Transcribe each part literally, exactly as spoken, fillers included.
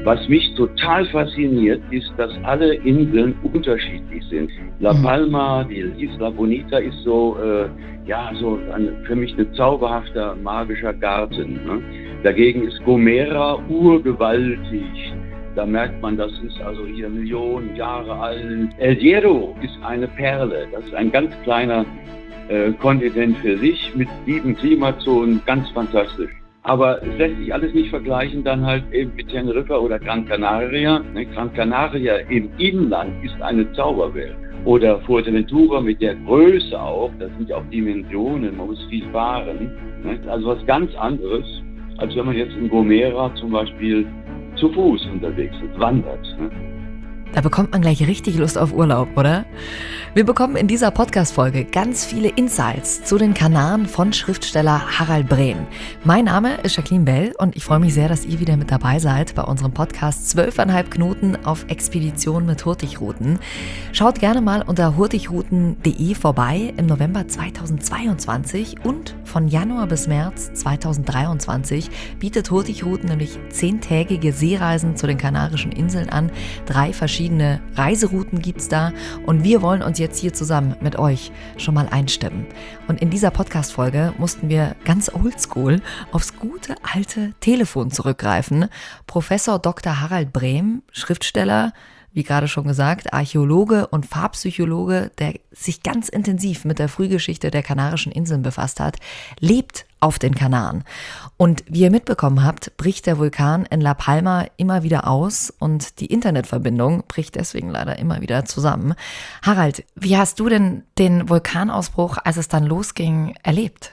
Was mich total fasziniert, ist, dass alle Inseln unterschiedlich sind. La Palma, die Isla Bonita ist so, äh, ja, so ein, für mich ein zauberhafter, magischer Garten. Ne? Dagegen ist Gomera urgewaltig. Da merkt man, das ist also hier Millionen Jahre alt. El Hierro ist eine Perle. Das ist ein ganz kleiner äh, Kontinent für sich mit sieben Klimazonen, ganz fantastisch. Aber es lässt sich alles nicht vergleichen dann halt eben mit Teneriffa oder Gran Canaria. Ne? Gran Canaria im Inland ist eine Zauberwelt. Oder Fuerteventura mit der Größe auch, das sind ja auch Dimensionen, man muss viel fahren. Ne? Also was ganz anderes, als wenn man jetzt in Gomera zum Beispiel zu Fuß unterwegs ist, wandert. Ne? Da bekommt man gleich richtig Lust auf Urlaub, oder? Wir bekommen in dieser Podcast-Folge ganz viele Insights zu den Kanaren von Schriftsteller Harald Brem. Mein Name ist Jacqueline Bell und ich freue mich sehr, dass ihr wieder mit dabei seid bei unserem Podcast zwölfeinhalb Knoten auf Expedition mit Hurtigruten. Schaut gerne mal unter hurtigruten punkt de vorbei im November zweitausendzweiundzwanzig und von Januar bis März zweitausenddreiundzwanzig bietet Hurtigruten nämlich zehntägige Seereisen zu den Kanarischen Inseln an. Drei verschiedene Reiserouten gibt's da und wir wollen uns jetzt hier zusammen mit euch schon mal einstimmen. Und in dieser Podcast-Folge mussten wir ganz oldschool aufs gute alte Telefon zurückgreifen. Professor Doktor Harald Brem, Schriftsteller, wie gerade schon gesagt, Archäologe und Farbpsychologe, der sich ganz intensiv mit der Frühgeschichte der Kanarischen Inseln befasst hat, lebt auf den Kanaren. Und wie ihr mitbekommen habt, bricht der Vulkan in La Palma immer wieder aus und die Internetverbindung bricht deswegen leider immer wieder zusammen. Harald, wie hast du denn den Vulkanausbruch, als es dann losging, erlebt?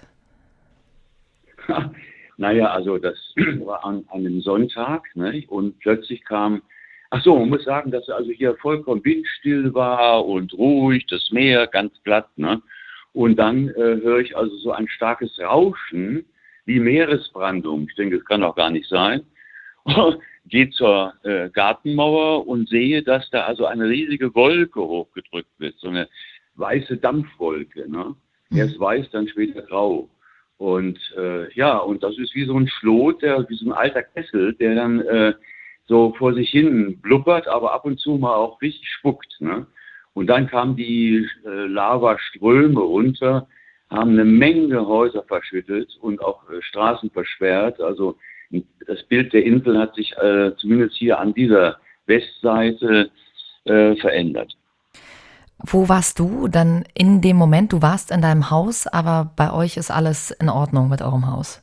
Naja, also das war an einem Sonntag, ne? Und plötzlich kam Ach so, man muss sagen, dass also hier vollkommen windstill war und ruhig, das Meer ganz glatt, ne? Und dann äh, höre ich also so ein starkes Rauschen, wie Meeresbrandung. Ich denke, das kann doch gar nicht sein. Gehe zur äh, Gartenmauer und sehe, dass da also eine riesige Wolke hochgedrückt wird, so eine weiße Dampfwolke, ne? Erst weiß, dann später grau. Und äh, ja, und das ist wie so ein Schlot, der, wie so ein alter Kessel, der dann äh, so vor sich hin blubbert, aber ab und zu mal auch richtig spuckt. Ne? Und dann kamen die äh, Lavaströme runter, haben eine Menge Häuser verschüttet und auch äh, Straßen versperrt. Also das Bild der Insel hat sich äh, zumindest hier an dieser Westseite äh, verändert. Wo warst du dann in dem Moment? Du warst in deinem Haus, aber bei euch ist alles in Ordnung mit eurem Haus?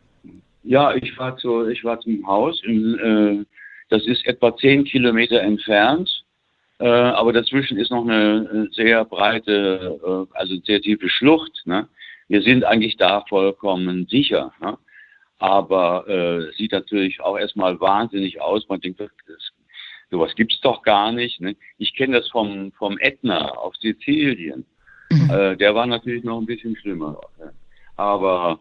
Ja, ich war, zu, ich war zum Haus in äh, Das ist etwa zehn Kilometer entfernt, äh, aber dazwischen ist noch eine sehr breite, äh, also sehr tiefe Schlucht. Ne? Wir sind eigentlich da vollkommen sicher. Ne? Aber äh, sieht natürlich auch erstmal wahnsinnig aus. Man denkt, das, sowas gibt es doch gar nicht. Ne? Ich kenne das vom, vom Ätna auf Sizilien. Mhm. Äh, der war natürlich noch ein bisschen schlimmer. Ne? Aber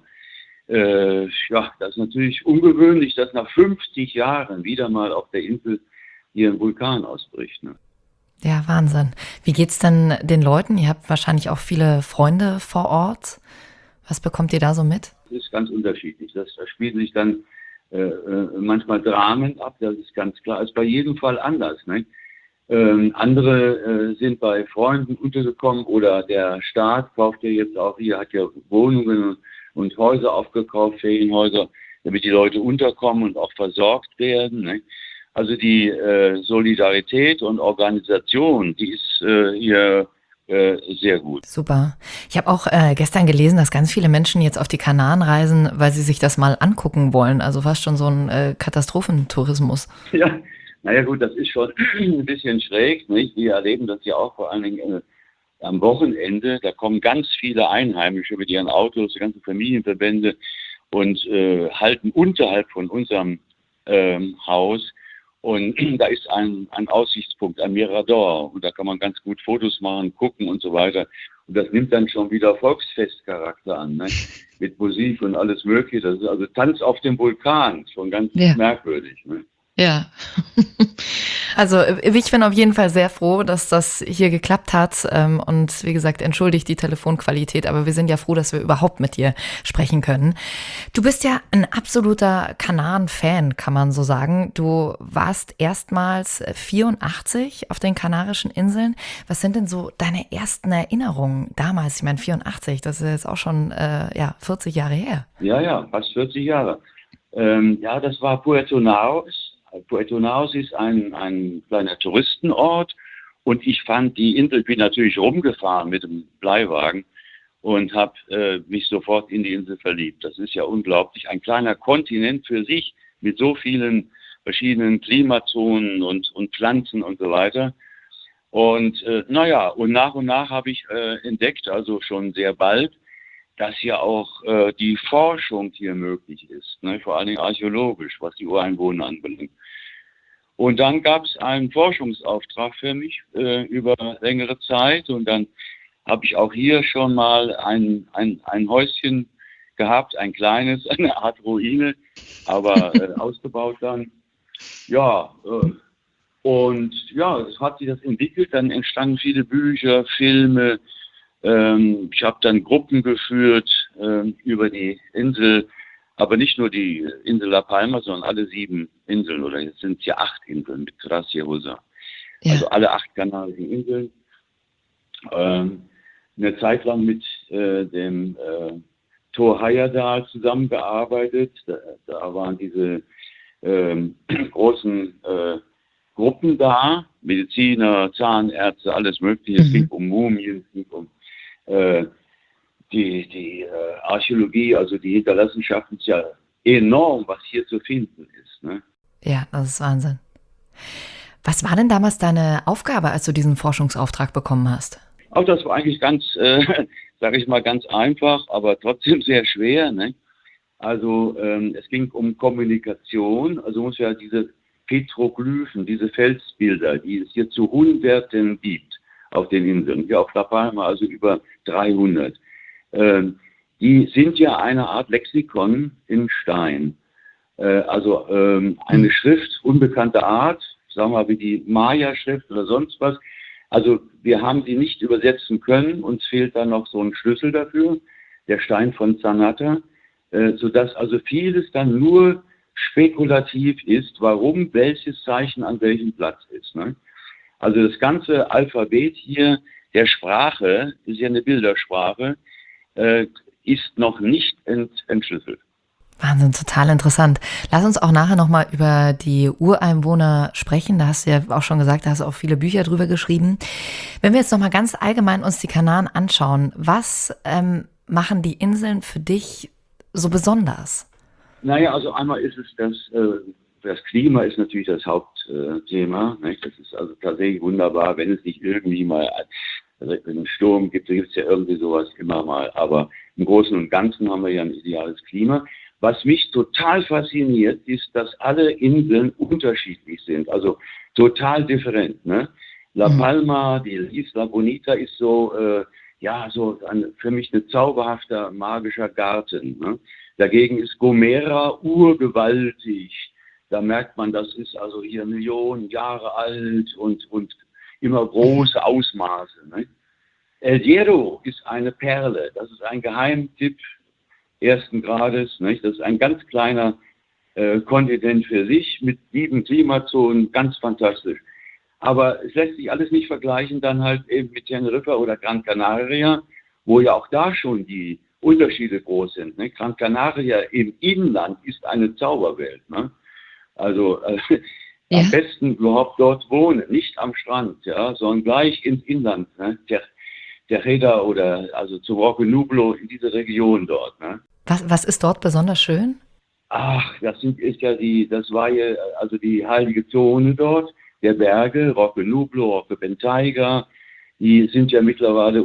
Äh, ja, das ist natürlich ungewöhnlich, dass nach fünfzig Jahren wieder mal auf der Insel hier ein Vulkan ausbricht. Ne? Ja, Wahnsinn. Wie geht's denn den Leuten? Ihr habt wahrscheinlich auch viele Freunde vor Ort. Was bekommt ihr da so mit? Das ist ganz unterschiedlich. Das, da spielen sich dann äh, manchmal Dramen ab, das ist ganz klar. Ist bei jedem Fall anders. Ne? Ähm, andere äh, sind bei Freunden untergekommen oder der Staat kauft ja jetzt auch hier, hat ja Wohnungen und und Häuser aufgekauft, Ferienhäuser, damit die Leute unterkommen und auch versorgt werden. Ne? Also die äh, Solidarität und Organisation, die ist äh, hier äh, sehr gut. Super. Ich habe auch äh, gestern gelesen, dass ganz viele Menschen jetzt auf die Kanaren reisen, weil sie sich das mal angucken wollen. Also fast schon so ein äh, Katastrophentourismus. Ja, naja gut, das ist schon ein bisschen schräg. Nicht? Wir erleben das ja auch vor allen Dingen äh, am Wochenende, da kommen ganz viele Einheimische mit ihren Autos, die ganzen Familienverbände und äh, halten unterhalb von unserem ähm, Haus. Und da ist ein, ein Aussichtspunkt, ein Mirador. Und da kann man ganz gut Fotos machen, gucken und so weiter. Und das nimmt dann schon wieder Volksfestcharakter an, ne? Mit Musik und alles Mögliche. Das ist also Tanz auf dem Vulkan, schon ganz ja. merkwürdig. Ne? Ja. Also ich bin auf jeden Fall sehr froh, dass das hier geklappt hat. Und wie gesagt, entschuldigt die Telefonqualität, aber wir sind ja froh, dass wir überhaupt mit dir sprechen können. Du bist ja ein absoluter Kanaren-Fan, kann man so sagen. Du warst erstmals vierundachtzig auf den Kanarischen Inseln. Was sind denn so deine ersten Erinnerungen damals? Ich meine, vierundachtzig, das ist jetzt auch schon äh, ja, vierzig Jahre her. Ja, ja, fast vierzig Jahre. Ähm, ja, das war Puerto Naos. Puerto Naos ist ein, ein kleiner Touristenort und ich fand die Insel, ich bin natürlich rumgefahren mit dem Bleiwagen und habe äh, mich sofort in die Insel verliebt. Das ist ja unglaublich. Ein kleiner Kontinent für sich mit so vielen verschiedenen Klimazonen und, und Pflanzen und so weiter. Und äh, naja, und nach und nach habe ich äh, entdeckt, also schon sehr bald, dass ja auch äh, die Forschung hier möglich ist, ne? Vor allen Dingen archäologisch, was die Ureinwohner anbelangt. Und dann gab es einen Forschungsauftrag für mich äh, über längere Zeit und dann habe ich auch hier schon mal ein, ein, ein Häuschen gehabt, ein kleines, eine Art Ruine, aber äh, ausgebaut dann. Ja, äh, und ja, es hat sich das entwickelt, dann entstanden viele Bücher, Filme. Ähm, ich habe dann Gruppen geführt äh, über die Insel, aber nicht nur die Insel La Palma, sondern alle sieben Inseln, oder jetzt sind es ja acht Inseln mit Gracia Rosa. Ja. Also alle acht kanarischen Inseln. Ähm, eine Zeit lang mit äh, dem äh, Thor Heyerdahl zusammengearbeitet. Da, da waren diese ähm, großen äh, Gruppen da, Mediziner, Zahnärzte, alles Mögliche. Mhm. Es ging um Mumien, es ging um äh, die, die äh, Archäologie, also die Hinterlassenschaften, ist ja enorm, was hier zu finden ist. Ne? Ja, das ist Wahnsinn. Was war denn damals deine Aufgabe, als du diesen Forschungsauftrag bekommen hast? Auch das war eigentlich ganz, äh, sage ich mal, ganz einfach, aber trotzdem sehr schwer. Ne? Also ähm, es ging um Kommunikation, also muss ja diese Petroglyphen, diese Felsbilder, die es hier zu Hunderten gibt auf den Inseln, hier auf La Palma, also über dreihundert. Ähm, die sind ja eine Art Lexikon in Stein. Äh, also ähm, eine Schrift unbekannter Art, sagen wir mal wie die Maya-Schrift oder sonst was. Also wir haben sie nicht übersetzen können, uns fehlt dann noch so ein Schlüssel dafür, der Stein von Zanata, äh, sodass also vieles dann nur spekulativ ist, warum welches Zeichen an welchem Platz ist. Ne? Also das ganze Alphabet hier der Sprache, ist ja eine Bildersprache, äh, ist noch nicht ent, entschlüsselt. Wahnsinn, total interessant. Lass uns auch nachher nochmal über die Ureinwohner sprechen. Da hast du ja auch schon gesagt, da hast du auch viele Bücher drüber geschrieben. Wenn wir jetzt nochmal ganz allgemein uns die Kanaren anschauen, was ähm, machen die Inseln für dich so besonders? Naja, also einmal ist es das, äh, das Klima ist natürlich das Hauptthema. Äh, das ist also tatsächlich wunderbar, wenn es nicht irgendwie mal also einen Sturm gibt, da gibt es ja irgendwie sowas immer mal. Aber im Großen und Ganzen haben wir ja ein ideales Klima. Was mich total fasziniert, ist, dass alle Inseln unterschiedlich sind, also total different. Ne? La Palma, die Isla Bonita ist so, äh, ja, so ein, für mich ein zauberhafter, magischer Garten. Ne? Dagegen ist Gomera urgewaltig. Da merkt man, das ist also hier Millionen Jahre alt und, und immer große Ausmaße. Ne? El Hierro ist eine Perle, das ist ein Geheimtipp ersten Grades. Nicht? Das ist ein ganz kleiner äh, Kontinent für sich mit sieben Klimazonen, ganz fantastisch. Aber es lässt sich alles nicht vergleichen dann halt eben mit Teneriffa oder Gran Canaria, wo ja auch da schon die Unterschiede groß sind. Ne? Gran Canaria im Inland ist eine Zauberwelt. Ne? Also äh, ja. Am besten überhaupt dort wohnen, nicht am Strand, ja, sondern gleich ins Inland. Ne? Der, der Reda oder also zu Roque Nublo in diese Region dort. Ne? Was, was ist dort besonders schön? Ach, das sind, ist ja die, das war ja also die heilige Zone dort, der Berge, Roque Nublo, Roque Bentayga, die sind ja mittlerweile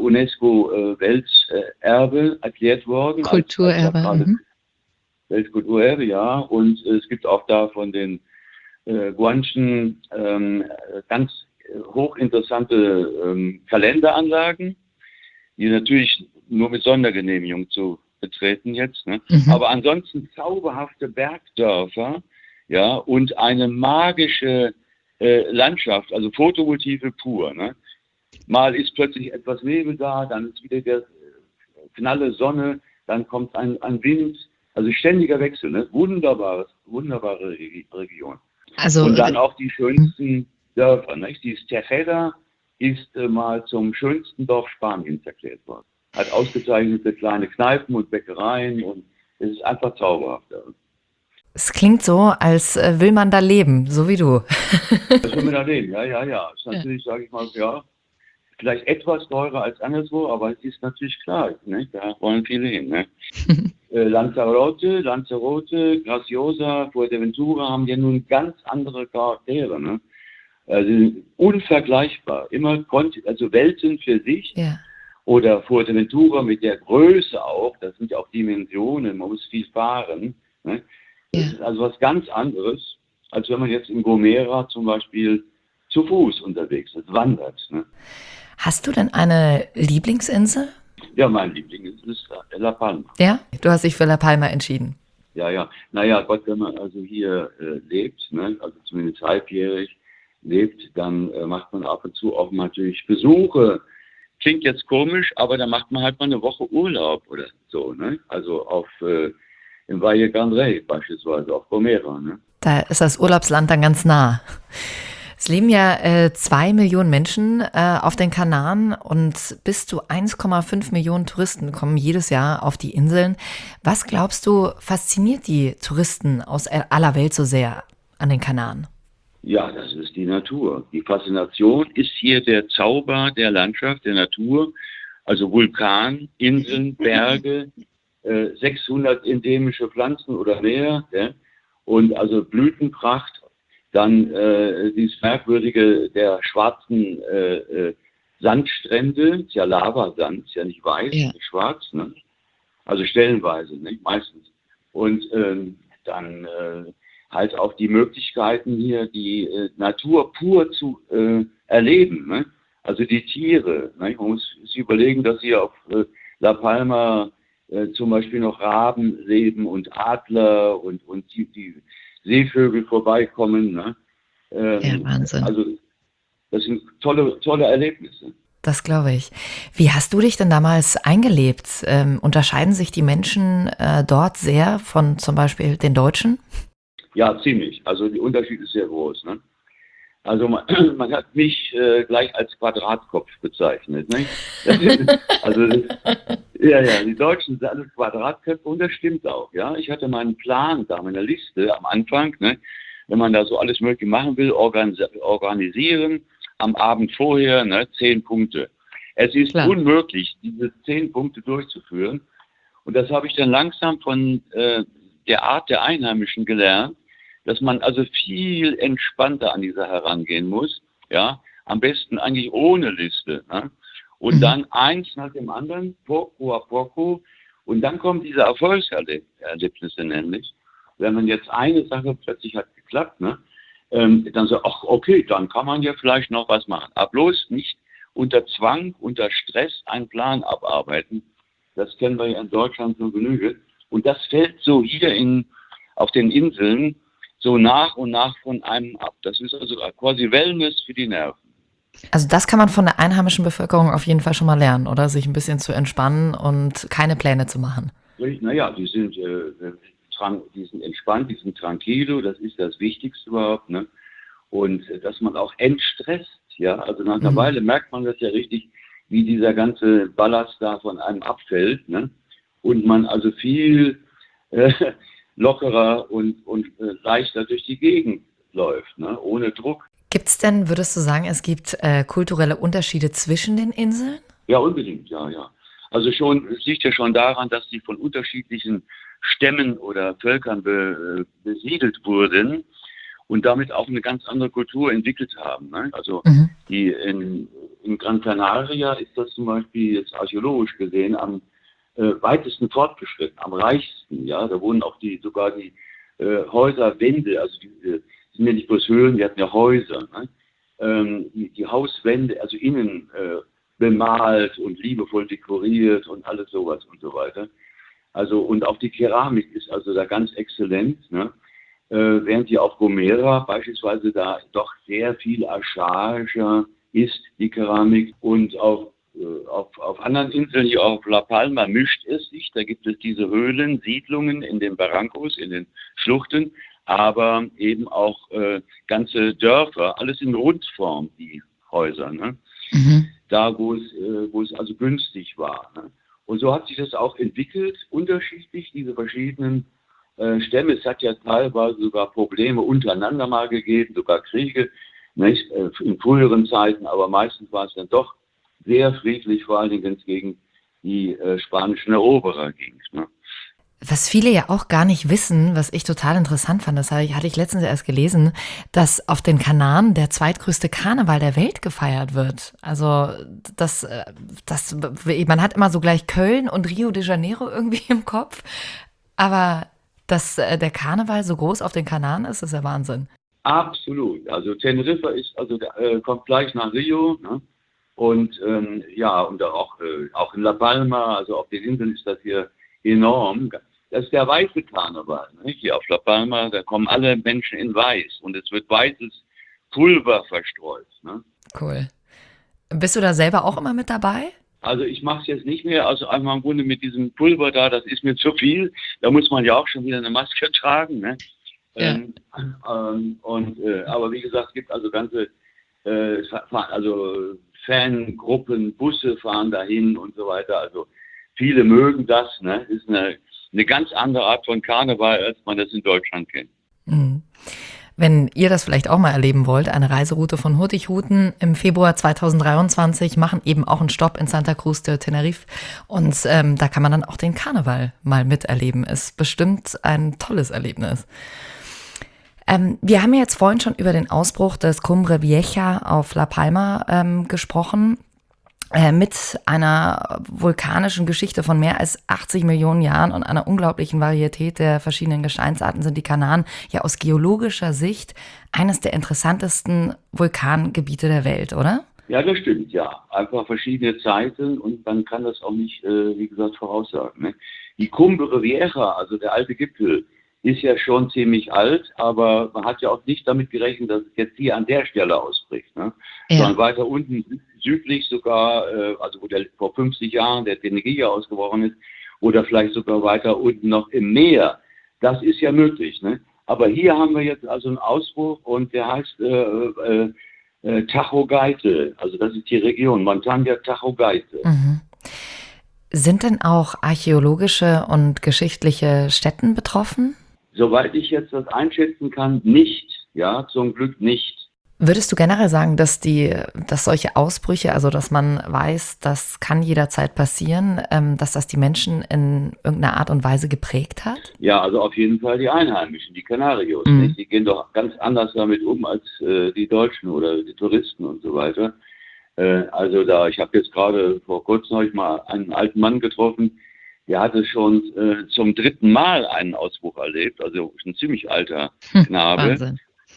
UNESCO-Welterbe äh, erklärt worden. Kulturerbe. Als, als mhm. Weltkulturerbe, ja. Und äh, es gibt auch da von den äh, Guanchen ähm, ganz hochinteressante ähm, Kalenderanlagen, die natürlich nur mit Sondergenehmigung zu betreten jetzt. Ne? Mhm. Aber ansonsten zauberhafte Bergdörfer, ja, und eine magische äh, Landschaft, also Fotomotive pur. Ne? Mal ist plötzlich etwas Nebel da, dann ist wieder der knalle Sonne, dann kommt ein, ein Wind, also ständiger Wechsel, ne? Wunderbares, wunderbare Re- Region. Also, und dann auch die schönsten Dörfer. Nicht? Dieses Tejeda ist äh, mal zum schönsten Dorf Spaniens erklärt worden. Hat ausgezeichnete kleine Kneipen und Bäckereien und es ist einfach zauberhaft. Es klingt so, als äh, will man da leben, so wie du. Das will man da leben, ja, ja, ja. Ist natürlich, ja. sage ich mal, ja, vielleicht etwas teurer als anderswo, aber es ist natürlich klar, ne? Da wollen viele hin. Ne? äh, Lanzarote, Lanzarote, Graciosa, Fuerteventura haben ja nun ganz andere Charaktere. Ne? Also unvergleichbar, immer also Welten für sich. Ja. Oder Fuerteventura mit der Größe auch, das sind ja auch Dimensionen, man muss viel fahren. Ne? Das ja. ist also was ganz anderes, als wenn man jetzt in Gomera zum Beispiel zu Fuß unterwegs ist, wandert. Ne? Hast du denn eine Lieblingsinsel? Ja, mein Liebling ist La Palma. Ja? Du hast dich für La Palma entschieden. Ja, ja. Naja, Gott, wenn man also hier äh, lebt, ne, also zumindest halbjährig lebt, dann äh, macht man ab und zu auch natürlich Besuche. Klingt jetzt komisch, aber da macht man halt mal eine Woche Urlaub oder so, ne? Also auf äh, im Valle Gran Rey beispielsweise, auf Gomera, ne? Da ist das Urlaubsland dann ganz nah. Es leben ja äh, zwei Millionen Menschen äh, auf den Kanaren und bis zu eins Komma fünf Millionen Touristen kommen jedes Jahr auf die Inseln. Was glaubst du, fasziniert die Touristen aus aller Welt so sehr an den Kanaren? Ja, das ist die Natur. Die Faszination ist hier der Zauber der Landschaft, der Natur, also Vulkan, Inseln, Berge, äh, sechshundert endemische Pflanzen oder mehr, ja? Und also Blütenpracht, dann äh, dieses merkwürdige der schwarzen äh, äh, Sandstrände, ist ja Lavasand, ist ja nicht weiß, ja. nicht schwarz, ne? Also stellenweise, nicht meistens. Und ähm, dann äh, halt auch die Möglichkeiten hier, die äh, Natur pur zu äh, erleben. Ne? Also die Tiere. Ne? Man muss sich überlegen, dass hier auf äh, La Palma äh, zum Beispiel noch Raben leben und Adler und, und die, die Seevögel vorbeikommen. Ne? Ähm, ja, Wahnsinn. Also das sind tolle, tolle Erlebnisse. Das glaube ich. Wie hast du dich denn damals eingelebt? Ähm, unterscheiden sich die Menschen äh, dort sehr von zum Beispiel den Deutschen? Ja, ziemlich. Also der Unterschied ist sehr groß. Ne? Also man, man hat mich äh, gleich als Quadratkopf bezeichnet. Ne? Also ja, ja, die Deutschen sind alle Quadratköpfe und das stimmt auch. Ja, ich hatte meinen Plan da, meine Liste am Anfang. Ne? Wenn man da so alles Mögliche machen will, organis- organisieren, am Abend vorher, ne, zehn Punkte. Es ist Klar. unmöglich, diese zehn Punkte durchzuführen. Und das habe ich dann langsam von äh, der Art der Einheimischen gelernt, dass man also viel entspannter an dieser herangehen muss, ja, am besten eigentlich ohne Liste, ne? Und mhm. dann eins nach dem anderen, poco a poco, und dann kommen diese Erfolgserlebnisse nämlich. Wenn man jetzt eine Sache plötzlich hat geklappt, ne, ähm, dann so, ach okay, dann kann man ja vielleicht noch was machen. Aber bloß nicht unter Zwang, unter Stress einen Plan abarbeiten. Das kennen wir ja in Deutschland so Genüge. Und das fällt so hier in, auf den Inseln so nach und nach von einem ab. Das ist also quasi Wellness für die Nerven. Also das kann man von der einheimischen Bevölkerung auf jeden Fall schon mal lernen, oder? Sich ein bisschen zu entspannen und keine Pläne zu machen. Naja, die sind, äh, die sind entspannt, die sind tranquilo, das ist das Wichtigste überhaupt. Ne? Und äh, dass man auch entstresst, ja. Also nach einer mhm. Weile merkt man das ja richtig, wie dieser ganze Ballast da von einem abfällt. Ne? Und man also viel äh, lockerer und, und äh, leichter durch die Gegend läuft, ne? Ohne Druck. Gibt es denn, würdest du sagen, es gibt äh, kulturelle Unterschiede zwischen den Inseln? Ja, unbedingt, ja, ja. Also schon, es liegt ja schon daran, dass die von unterschiedlichen Stämmen oder Völkern be, äh, besiedelt wurden und damit auch eine ganz andere Kultur entwickelt haben. Ne? Also mhm. die in, in Gran Canaria ist das zum Beispiel jetzt archäologisch gesehen am äh, weitesten fortgeschritten, am reichsten. Ja, da wurden auch die sogar die äh, Häuserwände, also die äh, sind ja nicht bloß Höhlen, die hatten ja Häuser. Ne? Ähm, die, die Hauswände, also innen äh, bemalt und liebevoll dekoriert und alles sowas und so weiter. Also und auch die Keramik ist also da ganz exzellent. Ne? äh, während die auf Gomera beispielsweise da doch sehr viel archaischer ist, die Keramik. Und auf, äh, auf, auf anderen Inseln, hier auf La Palma, mischt es sich. Da gibt es diese Höhlen, Siedlungen in den Barrancos, in den Schluchten, aber eben auch äh, ganze Dörfer, alles in Rundform, die Häuser, ne? Mhm. Da, wo es, äh, wo es also günstig war. Ne? Und so hat sich das auch entwickelt, unterschiedlich, diese verschiedenen äh, Stämme. Es hat ja teilweise sogar Probleme untereinander mal gegeben, sogar Kriege, nicht? Äh, in früheren Zeiten, aber meistens war es dann doch sehr friedlich, vor allen Dingen, wenn es gegen die äh, spanischen Eroberer ging. Ne? Was viele ja auch gar nicht wissen, was ich total interessant fand, das hatte ich letztens erst gelesen, dass auf den Kanaren der zweitgrößte Karneval der Welt gefeiert wird. Also das, das, man hat immer so gleich Köln und Rio de Janeiro irgendwie im Kopf, aber dass der Karneval so groß auf den Kanaren ist, ist ja Wahnsinn. Absolut. Also Teneriffa ist, also äh, kommt gleich nach Rio, ne? Und ähm, ja, und auch, äh, auch in La Palma, also auf den Inseln ist das hier enorm. Das ist der weiße Karneval, ne? Hier auf La Palma, da kommen alle Menschen in weiß und es wird weißes Pulver verstreut. Ne? Cool. Bist du da selber auch immer mit dabei? Also ich mache es jetzt nicht mehr, also einmal im Grunde mit diesem Pulver da, das ist mir zu viel. Da muss man ja auch schon wieder eine Maske tragen. Ne? Ja. Ähm, ähm, und, äh, aber wie gesagt, es gibt also ganze äh, also Fangruppen, Busse fahren dahin und so weiter. Also viele mögen das. Ne? Ist eine Eine ganz andere Art von Karneval, als man das in Deutschland kennt. Mhm. Wenn ihr das vielleicht auch mal erleben wollt, eine Reiseroute von Hurtigruten im Februar zweitausenddreiundzwanzig machen eben auch einen Stopp in Santa Cruz de Tenerife und ähm, da kann man dann auch den Karneval mal miterleben. Ist bestimmt ein tolles Erlebnis. Ähm, wir haben ja jetzt vorhin schon über den Ausbruch des Cumbre Vieja auf La Palma ähm, gesprochen. Mit einer vulkanischen Geschichte von mehr als achtzig Millionen Jahren und einer unglaublichen Varietät der verschiedenen Gesteinsarten sind die Kanaren ja aus geologischer Sicht eines der interessantesten Vulkangebiete der Welt, oder? Ja, das stimmt, ja. Einfach verschiedene Zeiten und man kann das auch nicht, äh, wie gesagt, voraussagen. Ne? Die Cumbre Vieja, also der alte Gipfel, ist ja schon ziemlich alt, aber man hat ja auch nicht damit gerechnet, dass es jetzt hier an der Stelle ausbricht. Ne? Ja. Sondern weiter unten, südlich sogar, äh, also wo der vor fünfzig Jahren der Tenerife ausgebrochen ist, oder vielleicht sogar weiter unten noch im Meer. Das ist ja möglich. Ne? Aber hier haben wir jetzt also einen Ausbruch und der heißt äh, äh, äh, Tajo Gaite. Also das ist die Region, Montaña Tajo Gaite. Mhm. Sind denn auch archäologische und geschichtliche Stätten betroffen? Soweit ich jetzt das einschätzen kann, nicht. Ja, zum Glück nicht. Würdest du generell sagen, dass die, dass solche Ausbrüche, also dass man weiß, das kann jederzeit passieren, ähm, dass das die Menschen in irgendeiner Art und Weise geprägt hat? Ja, also auf jeden Fall die Einheimischen, die Kanarios. Mhm. Nicht? Die gehen doch ganz anders damit um als äh, die Deutschen oder die Touristen und so weiter. Äh, also da, ich habe jetzt gerade vor kurzem habe ich mal einen alten Mann getroffen, der hatte schon äh, zum dritten Mal einen Ausbruch erlebt, also ein ziemlich alter Knabe. Wahnsinn.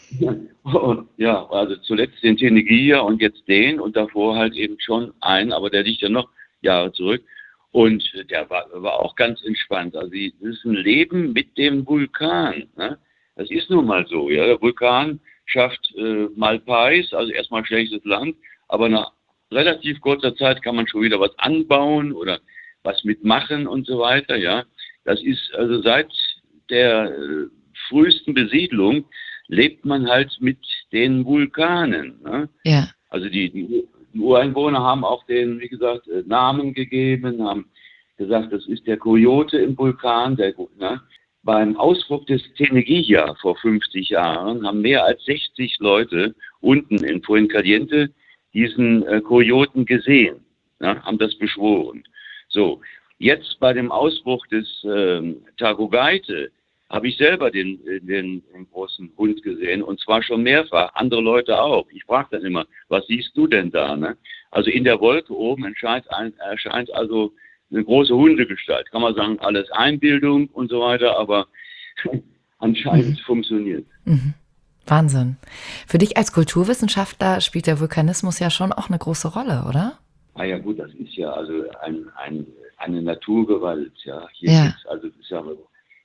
Ja, also zuletzt den Tenerife und jetzt den und davor halt eben schon einen, aber der liegt ja noch Jahre zurück und der war, war auch ganz entspannt. Also das ist ein Leben mit dem Vulkan. Ne? Das ist nun mal so. Ja? Der Vulkan schafft äh, Malpais, also erstmal schlechtes Land, aber nach relativ kurzer Zeit kann man schon wieder was anbauen oder was mitmachen und so weiter. Ja, das ist also seit der äh, frühesten Besiedlung lebt man halt mit den Vulkanen. Ne? Ja. Also die, die Ureinwohner haben auch den, wie gesagt, Namen gegeben, haben gesagt, das ist der Coyote im Vulkan. Der, ne? Beim Ausbruch des Tenerife vor fünfzig Jahren haben mehr als sechzig Leute unten in Fuencaliente diesen äh, Coyoten gesehen, ne? Haben das beschworen. So, jetzt bei dem Ausbruch des äh, Tajo Gaite habe ich selber den, den, den großen Hund gesehen und zwar schon mehrfach, andere Leute auch. Ich frage dann immer, was siehst du denn da? Ne? Also in der Wolke oben erscheint, erscheint also eine große Hundegestalt. Kann man sagen, alles Einbildung und so weiter, aber anscheinend mhm. funktioniert. Mhm. Wahnsinn. Für dich als Kulturwissenschaftler spielt der Vulkanismus ja schon auch eine große Rolle, oder? Ah ja gut, das ist ja also ein, ein, eine Naturgewalt. Ja. Hier ja. Gibt's, also ist ja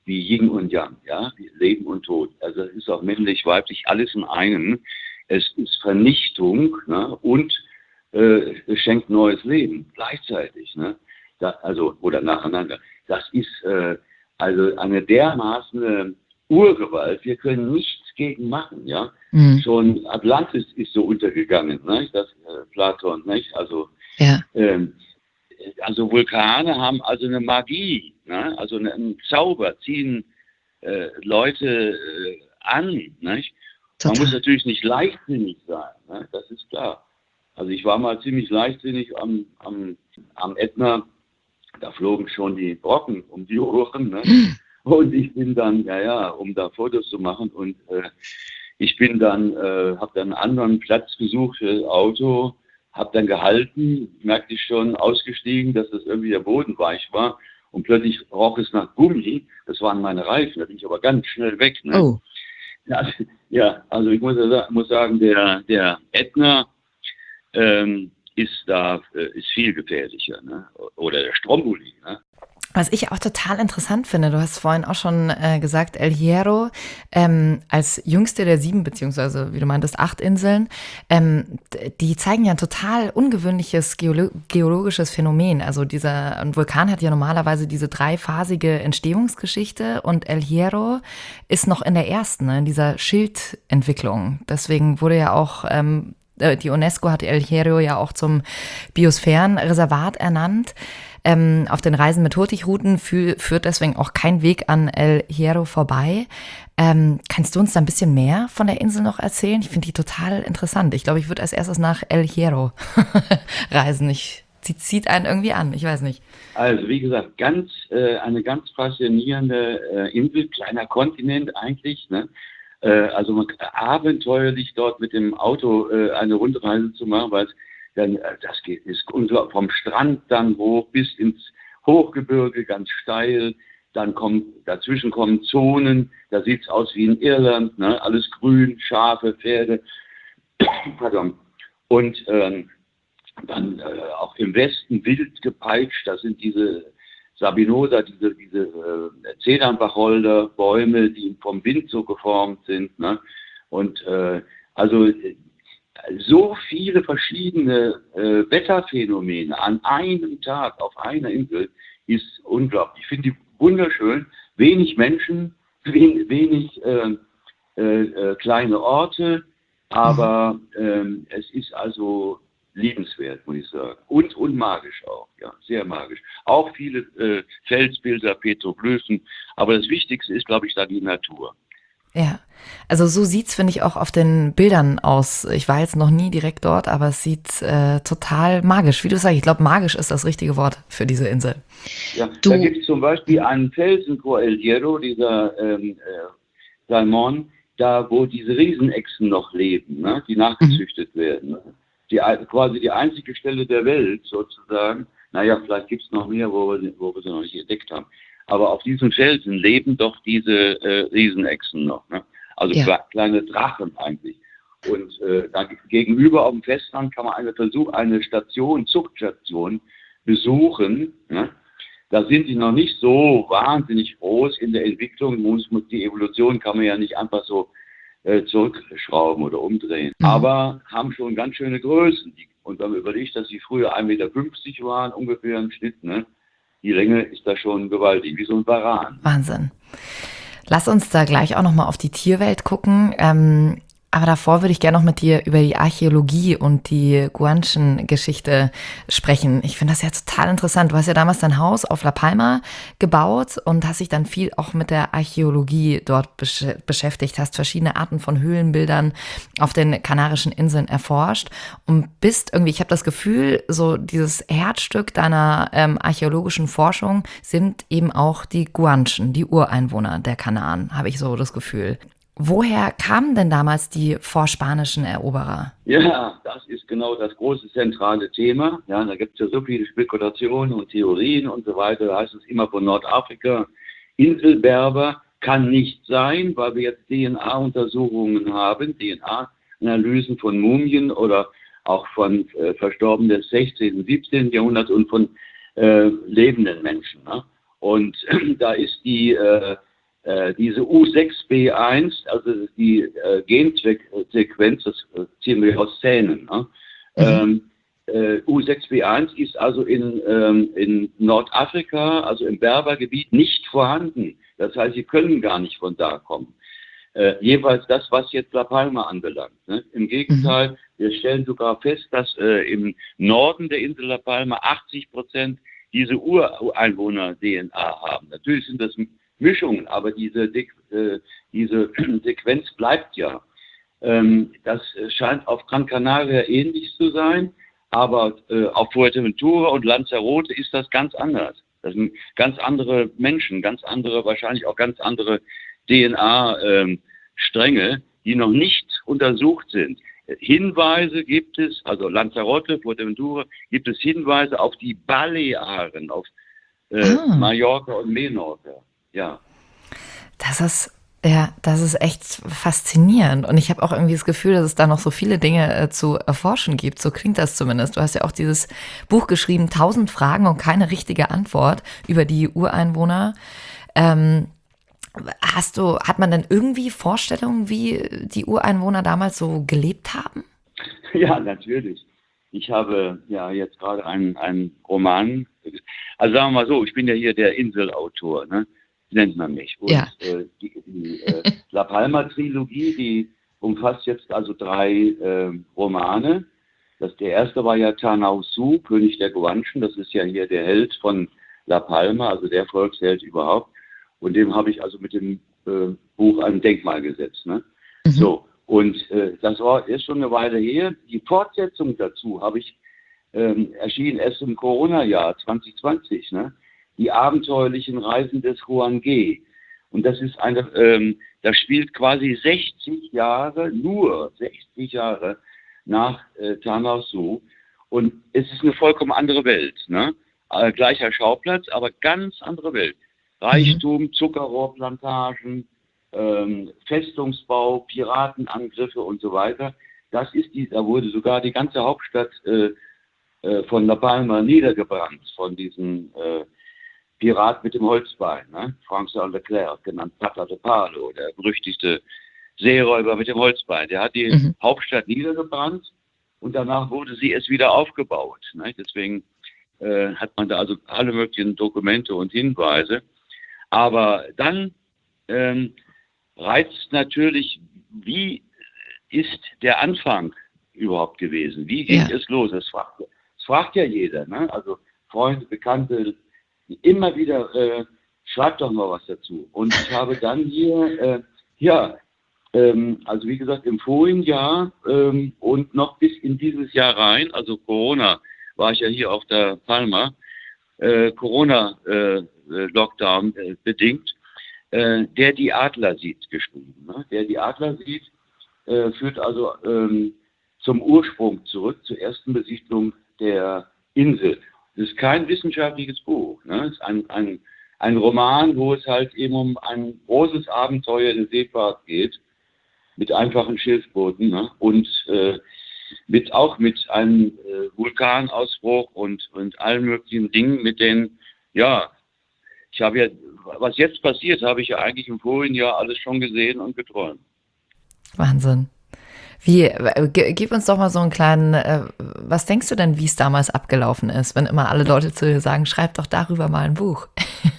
wie Yin und Yang, ja, wie Leben und Tod. Also es ist auch männlich, weiblich, alles in einem. Es ist Vernichtung, ne, und äh, es schenkt neues Leben gleichzeitig, ne? Da, also oder nacheinander. Das ist äh, also eine dermaßen Urgewalt. Wir können nichts gegen machen, ja. Mhm. Schon Atlantis ist so untergegangen, ne? Das äh, Platon, nicht? Also ja. ähm, also Vulkane haben also eine Magie, ne? Also eine, einen Zauber, ziehen äh, Leute äh, an, nicht? Man muss natürlich nicht leichtsinnig sein, ne? Das ist klar. Also ich war mal ziemlich leichtsinnig am, am, am Ätna, da flogen schon die Brocken um die Ohren, ne? Und ich bin dann, ja ja, um da Fotos zu machen, und äh, ich bin dann, äh, habe dann einen anderen Platz gesucht für das Auto, habe dann gehalten, merkte ich schon, ausgestiegen, dass das irgendwie der Boden weich war, und plötzlich roch es nach Gummi. Das waren meine Reifen, da bin ich aber ganz schnell weg, ne? Oh. Ja, ja, also ich muss, muss sagen, der, der Ätna ähm, ist da äh, ist viel gefährlicher, ne? Oder der Stromboli, ne? Was ich auch total interessant finde, du hast vorhin auch schon äh, gesagt, El Hierro ähm, als jüngste der sieben, beziehungsweise wie du meintest, acht Inseln, ähm, die zeigen ja ein total ungewöhnliches geolo- geologisches Phänomen. Also dieser ein Vulkan hat ja normalerweise diese dreiphasige Entstehungsgeschichte, und El Hierro ist noch in der ersten, ne, in dieser Schildentwicklung. Deswegen wurde ja auch ähm, die UNESCO hat El Hierro ja auch zum Biosphärenreservat ernannt. Ähm, auf den Reisen mit Hurtigruten fü- führt deswegen auch kein Weg an El Hierro vorbei. Ähm, kannst du uns da ein bisschen mehr von der Insel noch erzählen? Ich finde die total interessant. Ich glaube, ich würde als erstes nach El Hierro reisen. Ich, sie zieht einen irgendwie an, ich weiß nicht. Also wie gesagt, ganz äh, eine ganz faszinierende äh, Insel, kleiner Kontinent eigentlich, ne? Äh, also man, abenteuerlich dort mit dem Auto äh, eine Rundreise zu machen, weil es dann, das geht, ist vom Strand dann hoch bis ins Hochgebirge, ganz steil. Dann kommt, dazwischen kommen Zonen, da sieht es aus wie in Irland, ne? Alles grün, Schafe, Pferde. Pardon. Und ähm, dann äh, auch im Westen wild gepeitscht, das sind diese Sabinosa, diese, diese äh, Zedernwacholder, Bäume, die vom Wind so geformt sind, ne? Und äh, also so viele verschiedene äh, Wetterphänomene an einem Tag auf einer Insel ist unglaublich. Ich finde die wunderschön. Wenig Menschen, wenig, wenig äh, äh, kleine Orte, aber äh, es ist also liebenswert, muss ich sagen. Und, und magisch auch, ja, sehr magisch. Auch viele äh, Felsbilder, Petroglyphen, aber das Wichtigste ist, glaube ich, da die Natur. Ja, also so sieht's, finde ich, auch auf den Bildern aus. Ich war jetzt noch nie direkt dort, aber es sieht äh, total magisch. Wie du sagst, ich glaube, magisch ist das richtige Wort für diese Insel. Ja, du, da gibt es zum Beispiel einen Felsen vor El Hierro, dieser ähm, äh, Salmon, da wo diese Riesenechsen noch leben, ne, die nachgezüchtet mhm. werden. Ne? Die, quasi die einzige Stelle der Welt sozusagen. Naja, vielleicht gibt es noch mehr, wo wir, wo wir sie noch nicht entdeckt haben. Aber auf diesen Felsen leben doch diese äh, Riesenechsen noch, ne? Also ja. kle- kleine Drachen eigentlich. Und äh, da gegenüber auf dem Festland kann man eine Versuch, eine Station, Zuchtstation besuchen, ne? Da sind die noch nicht so wahnsinnig groß in der Entwicklung. Muss, muss, die Evolution kann man ja nicht einfach so äh, zurückschrauben oder umdrehen. Mhm. Aber haben schon ganz schöne Größen. Und wenn man überlegt, dass sie früher ein Meter fünfzig waren, ungefähr im Schnitt, ne? Die Länge ist da schon gewaltig, wie so ein Varan. Wahnsinn. Lass uns da gleich auch nochmal auf die Tierwelt gucken. Ähm, aber davor würde ich gerne noch mit dir über die Archäologie und die Guanchen-Geschichte sprechen. Ich finde das ja total interessant. Du hast ja damals dein Haus auf La Palma gebaut und hast dich dann viel auch mit der Archäologie dort besch- beschäftigt, hast verschiedene Arten von Höhlenbildern auf den Kanarischen Inseln erforscht und bist irgendwie, ich habe das Gefühl, so dieses Herzstück deiner ähm, archäologischen Forschung sind eben auch die Guanchen, die Ureinwohner der Kanaren, habe ich so das Gefühl. Woher kamen denn damals die vorspanischen Eroberer? Ja, das ist genau das große zentrale Thema. Ja, da gibt es ja so viele Spekulationen und Theorien und so weiter. Da heißt es immer von Nordafrika. Inselberber kann nicht sein, weil wir jetzt D N A-Untersuchungen haben, D N A-Analysen von Mumien oder auch von äh, Verstorbenen des sechzehnten, siebzehnten Jahrhunderts und von äh, lebenden Menschen. Ne? Und äh, da ist die äh, äh, diese U sechs B eins, also die äh, Gensequenz, das äh, ziehen wir aus Zähnen. Ne? Mhm. Ähm, äh, U sechs B eins ist also in, ähm, in Nordafrika, also im Berbergebiet, nicht vorhanden. Das heißt, sie können gar nicht von da kommen. Äh, jeweils das, was jetzt La Palma anbelangt. Ne? Im Gegenteil, mhm. wir stellen sogar fest, dass äh, im Norden der Insel La Palma achtzig Prozent diese Ureinwohner-D N A haben. Natürlich sind das Mischungen, aber diese, äh, diese Sequenz bleibt ja. Ähm, das scheint auf Gran Canaria ähnlich zu sein, aber äh, auf Fuerteventura und Lanzarote ist das ganz anders. Das sind ganz andere Menschen, ganz andere, wahrscheinlich auch ganz andere D N A-Stränge, ähm, die noch nicht untersucht sind. Hinweise gibt es, also Lanzarote, Fuerteventura, gibt es Hinweise auf die Balearen, auf äh, ah. Mallorca und Menorca. Ja. Das ist, ja, das ist echt faszinierend. Und ich habe auch irgendwie das Gefühl, dass es da noch so viele Dinge äh, zu erforschen gibt. So klingt das zumindest. Du hast ja auch dieses Buch geschrieben, tausend Fragen und keine richtige Antwort über die Ureinwohner. Ähm, Hast du, hat man denn irgendwie Vorstellungen, wie die Ureinwohner damals so gelebt haben? Ja, natürlich. Ich habe ja jetzt gerade einen, einen Roman, also sagen wir mal so, ich bin ja hier der Inselautor, ne? Nennt man mich. Und ja. äh, die, die äh, La Palma-Trilogie, die umfasst jetzt also drei äh, Romane. Das, der erste war ja Tanausu, König der Guanchen, das ist ja hier der Held von La Palma, also der Volksheld überhaupt. Und dem habe ich also mit dem äh, Buch ein Denkmal gesetzt. Ne? Mhm. So, und äh, das war ist schon eine Weile her. Die Fortsetzung dazu habe ich ähm, erschienen erst im Corona-Jahr zwanzig zwanzig. Ne? Die abenteuerlichen Reisen des Juan G. Und das ist eine, ähm, das spielt quasi sechzig Jahre, nur sechzig Jahre nach äh, Tanausu. Und es ist eine vollkommen andere Welt. Ne? Äh, gleicher Schauplatz, aber ganz andere Welt. Reichtum, Zuckerrohrplantagen, ähm, Festungsbau, Piratenangriffe und so weiter. Das ist die, da wurde sogar die ganze Hauptstadt äh, äh, von La Palma niedergebrannt, von diesem äh, Pirat mit dem Holzbein, ne? François Leclerc, genannt Pata de Palo, der berüchtigte Seeräuber mit dem Holzbein. Der hat die mhm. Hauptstadt niedergebrannt und danach wurde sie erst wieder aufgebaut. Ne? Deswegen äh, hat man da also alle möglichen Dokumente und Hinweise. Aber dann ähm, reizt natürlich, wie ist der Anfang überhaupt gewesen? Wie ging ja. es los? Das fragt, das fragt ja jeder. Ne? Also Freunde, Bekannte, immer wieder, äh, schreibt doch mal was dazu. Und ich habe dann hier, äh, ja, ähm, also wie gesagt, im vorigen Jahr ähm, und noch bis in dieses Jahr rein, also Corona, war ich ja hier auf der Palma, äh, Corona-Lockdown äh, äh, bedingt, äh, der die Adler sieht, geschrieben. Ne? Der die Adler sieht, äh, führt also ähm, zum Ursprung zurück, zur ersten Besiedlung der Insel. Das ist kein wissenschaftliches Buch. Ne? Es ist ein, ein, ein Roman, wo es halt eben um ein großes Abenteuer in der Seefahrt geht, mit einfachen Schiffbooten, ne? und äh, mit auch mit einem äh, Vulkanausbruch und, und allen möglichen Dingen, mit denen, ja, ich habe ja, was jetzt passiert, habe ich ja eigentlich im vorigen Jahr alles schon gesehen und geträumt. Wahnsinn. Wie, äh, gib uns doch mal so einen kleinen, äh, was denkst du denn, wie es damals abgelaufen ist, wenn immer alle Leute zu dir sagen, schreib doch darüber mal ein Buch?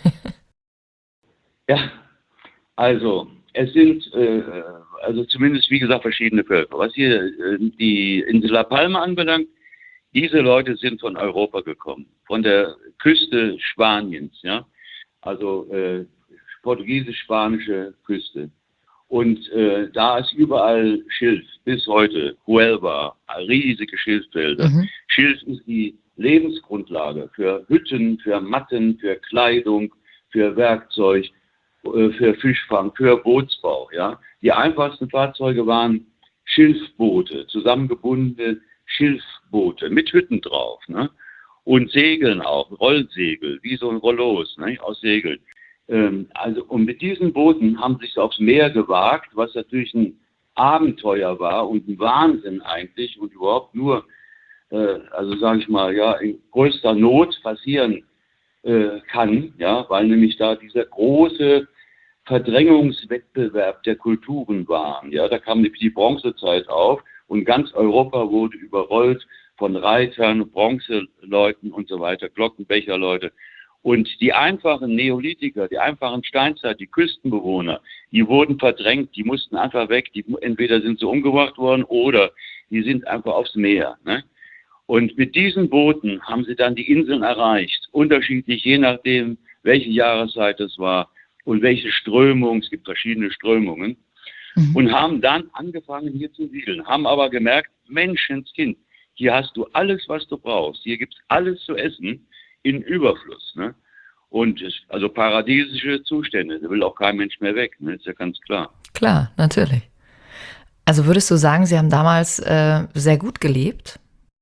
Ja, also es sind, äh, also zumindest wie gesagt, verschiedene Völker. Was hier äh, die Insel La Palma anbelangt, diese Leute sind von Europa gekommen, von der Küste Spaniens, ja, also äh, portugiesisch-spanische Küste. Und äh, da ist überall Schilf, bis heute, Huelva, riesige Schilffelder. Mhm. Schilf ist die Lebensgrundlage für Hütten, für Matten, für Kleidung, für Werkzeug, äh, für Fischfang, für Bootsbau. Ja? Die einfachsten Fahrzeuge waren Schilfboote, zusammengebundene Schilfboote mit Hütten drauf. Ne? Und Segeln auch, Rollsegel, wie so ein Rollos, ne? aus Segeln. Also, und mit diesen Booten haben sie sich aufs Meer gewagt, was natürlich ein Abenteuer war und ein Wahnsinn eigentlich und überhaupt nur, äh, also sage ich mal, ja, in größter Not passieren äh, kann, ja, weil nämlich da dieser große Verdrängungswettbewerb der Kulturen waren. Ja, da kam die Bronzezeit auf und ganz Europa wurde überrollt von Reitern, Bronzeleuten und so weiter, Glockenbecherleute. Und die einfachen Neolithiker, die einfachen Steinzeit, die Küstenbewohner, die wurden verdrängt, die mussten einfach weg. Die, entweder sind sie umgebracht worden oder die sind einfach aufs Meer. Ne? Und mit diesen Booten haben sie dann die Inseln erreicht, unterschiedlich, je nachdem, welche Jahreszeit es war und welche Strömung, es gibt verschiedene Strömungen, mhm. und haben dann angefangen hier zu siedeln, haben aber gemerkt, Menschenskind, hier hast du alles, was du brauchst, hier gibt es alles zu essen in Überfluss. Ne? Und es, also paradiesische Zustände, da will auch kein Mensch mehr weg, ne? Ist ja ganz klar. Klar, natürlich. Also würdest du sagen, Sie haben damals äh, sehr gut gelebt?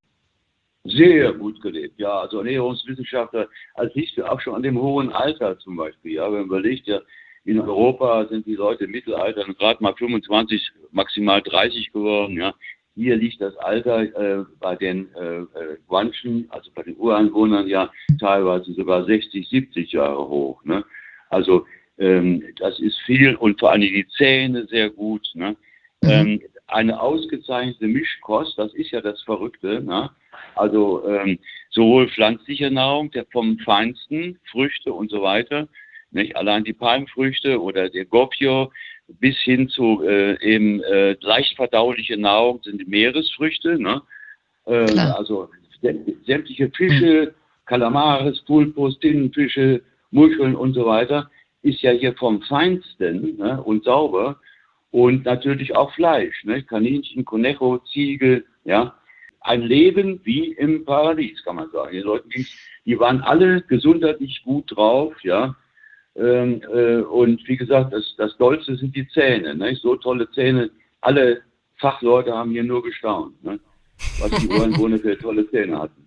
Sehr gut gelebt, ja. Also Ernährungswissenschaftler, als ich auch schon an dem hohen Alter zum Beispiel, ja, wenn man überlegt, ja, in Europa sind die Leute im Mittelalter gerade mal fünfundzwanzig, maximal dreißig geworden, ja. Hier liegt das Alter äh, bei den äh, Guanchen, also bei den Ureinwohnern, ja teilweise sogar sechzig, siebzig Jahre hoch. Ne? Also ähm, das ist viel und vor allem die Zähne sehr gut. Ne? Mhm. Ähm, eine ausgezeichnete Mischkost, das ist ja das Verrückte. Ne? Also ähm, sowohl pflanzliche Nahrung, der vom Feinsten, Früchte und so weiter, nicht? Allein die Palmfrüchte oder der Gopio, bis hin zu äh, eben äh, leicht verdauliche Nahrung sind die Meeresfrüchte, ne? äh, also sämtliche Fische, Kalamares, Pulpos, Tintenfische, Muscheln und so weiter, ist ja hier vom Feinsten, ne? Und sauber und natürlich auch Fleisch, ne? Kaninchen, Conejo, Ziege, ja, ein Leben wie im Paradies, kann man sagen. Die Leute, die, die waren alle gesundheitlich gut drauf, ja. Ähm, äh, und wie gesagt, das, das Dollste sind die Zähne. Ne? So tolle Zähne. Alle Fachleute haben hier nur gestaunt, ne? Was die Ureinwohner für tolle Zähne hatten.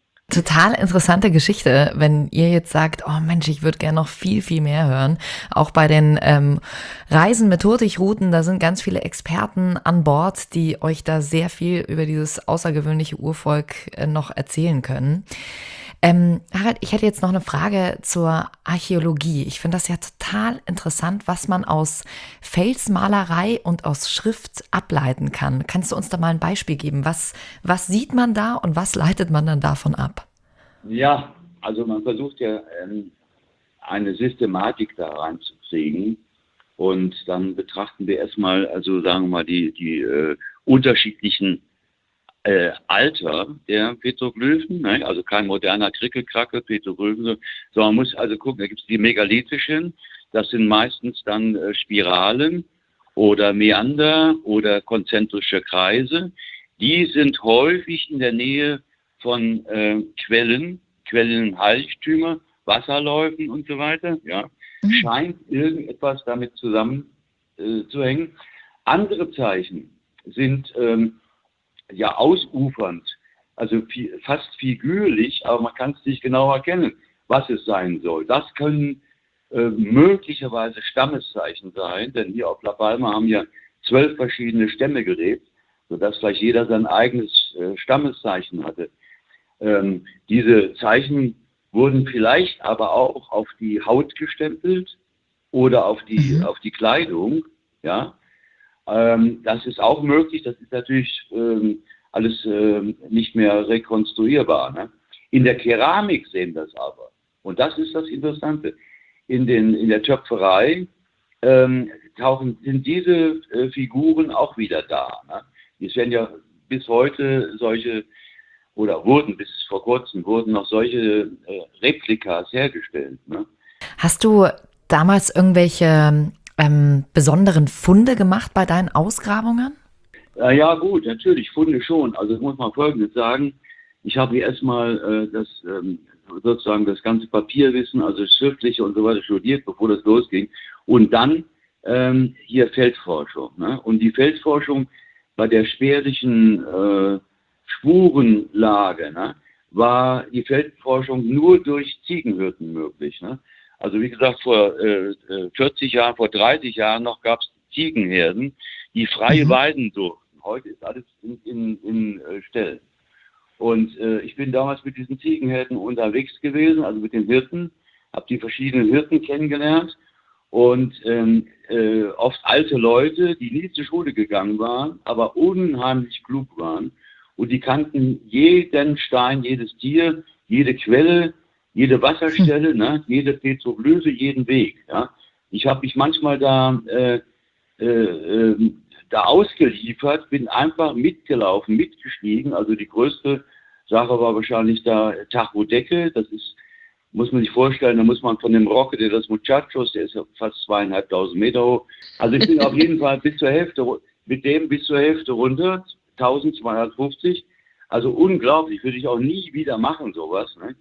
Total interessante Geschichte, wenn ihr jetzt sagt, oh Mensch, ich würde gerne noch viel, viel mehr hören. Auch bei den ähm, Reisen mit Hurtigruten, da sind ganz viele Experten an Bord, die euch da sehr viel über dieses außergewöhnliche Urvolk äh, noch erzählen können. Ähm, Harald, ich hätte jetzt noch eine Frage zur Archäologie. Ich finde das ja total interessant, was man aus Felsmalerei und aus Schrift ableiten kann. Kannst du uns da mal ein Beispiel geben? Was, was sieht man da und was leitet man dann davon ab? Ja, also man versucht ja ähm, eine Systematik da reinzukriegen und dann betrachten wir erstmal, also sagen wir mal, die, die äh, unterschiedlichen Äh, Alter der Petroglyphen, ne? Also kein moderner Krickelkrackel, Petroglyphen, sondern man muss also gucken, da gibt es die megalithischen, das sind meistens dann äh, Spiralen oder Meander oder konzentrische Kreise. Die sind häufig in der Nähe von äh, Quellen, Quellenheiligtümer, Wasserläufen und so weiter. Ja. Mhm. Scheint irgendetwas damit zusammenzuhängen. Äh, Andere Zeichen sind ähm, ja ausufernd, also fi- fast figürlich, aber man kann es nicht genau erkennen, was es sein soll. Das können äh, möglicherweise Stammeszeichen sein, denn hier auf La Palma haben ja zwölf verschiedene Stämme gelebt, sodass vielleicht jeder sein eigenes äh, Stammeszeichen hatte. Ähm, diese Zeichen wurden vielleicht aber auch auf die Haut gestempelt oder auf die, mhm. auf die Kleidung, ja. Ähm, das ist auch möglich, das ist natürlich ähm, alles ähm, nicht mehr rekonstruierbar. Ne? In der Keramik sehen wir es aber. Und das ist das Interessante. In, den, in der Töpferei ähm, tauchen, sind diese äh, Figuren auch wieder da. Ne? Es werden ja bis heute solche, oder wurden bis vor kurzem, wurden noch solche äh, Replikas hergestellt. Ne? Hast du damals irgendwelche Ähm, besonderen Funde gemacht bei deinen Ausgrabungen? Ja, ja, gut, natürlich, Funde schon. Also ich muss mal Folgendes sagen. Ich habe hier erstmal äh, das ähm, sozusagen das ganze Papierwissen, also schriftliche und so weiter studiert, bevor das losging. Und dann ähm, hier Feldforschung. Ne? Und die Feldforschung bei der spärlichen äh, Spurenlage, ne, war die Feldforschung nur durch Ziegenhirten möglich. Ne? Also wie gesagt, vor äh, vierzig Jahren, vor dreißig Jahren noch gab es Ziegenherden, die frei mhm. weiden durften. Heute ist alles in, in, in äh, Ställen. Und äh, ich bin damals mit diesen Ziegenherden unterwegs gewesen, also mit den Hirten, habe die verschiedenen Hirten kennengelernt und ähm, äh, oft alte Leute, die nie zur Schule gegangen waren, aber unheimlich klug waren. Und die kannten jeden Stein, jedes Tier, jede Quelle, jede Wasserstelle, hm. ne, jede Petroglyphe, jeden Weg. Ja. Ich habe mich manchmal da, äh, äh, äh, da ausgeliefert, bin einfach mitgelaufen, mitgestiegen. Also die größte Sache war wahrscheinlich da Tajo Decke. Das ist, muss man sich vorstellen, da muss man von dem Roque de los Muchachos, der ist ja fast zweieinhalbtausend Meter hoch. Also ich bin auf jeden Fall bis zur Hälfte, mit dem bis zur Hälfte runter, eintausendzweihundertfünfzig. Also unglaublich, würde ich auch nie wieder machen, sowas. Ne?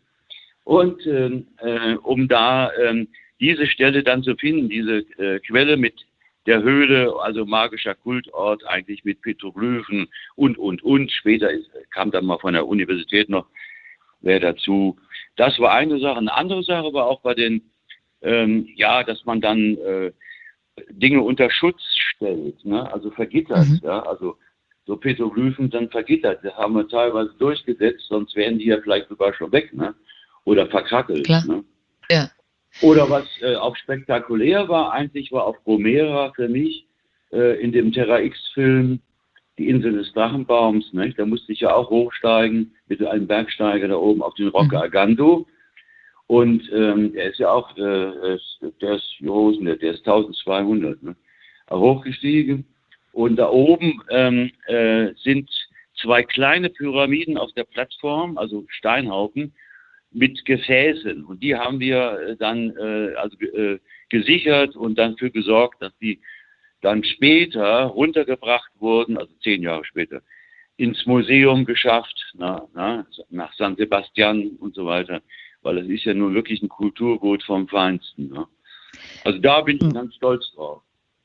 Und äh, äh, um da äh, diese Stelle dann zu finden, diese äh, Quelle mit der Höhle, also magischer Kultort, eigentlich mit Petroglyphen und, und, und. Später ist, kam dann mal von der Universität noch wer dazu. Das war eine Sache. Eine andere Sache war auch bei den, ähm, ja, dass man dann äh, Dinge unter Schutz stellt, ne? Also vergittert, mhm. ja, also so Petroglyphen dann vergittert. Das haben wir teilweise durchgesetzt, sonst wären die ja vielleicht sogar schon weg, ne? Oder verkrackelt. Klar. Ne? Ja. Oder was äh, auch spektakulär war, eigentlich war auf Gomera für mich äh, in dem Terra X-Film die Insel des Drachenbaums. Ne? Da musste ich ja auch hochsteigen mit einem Bergsteiger da oben auf den Rocca Agando. Und ähm, der ist ja auch, äh, der ist, Josen, der ist eintausendzweihundert, ne? Hochgestiegen. Und da oben ähm, äh, sind zwei kleine Pyramiden auf der Plattform, also Steinhaufen, mit Gefäßen. Und die haben wir dann äh, also, äh, gesichert und dann dafür gesorgt, dass die dann später runtergebracht wurden, also zehn Jahre später, ins Museum geschafft, na, na, nach San Sebastian und so weiter, weil es ist ja nun wirklich ein Kulturgut vom Feinsten. Ne? Also da bin ich ganz stolz drauf.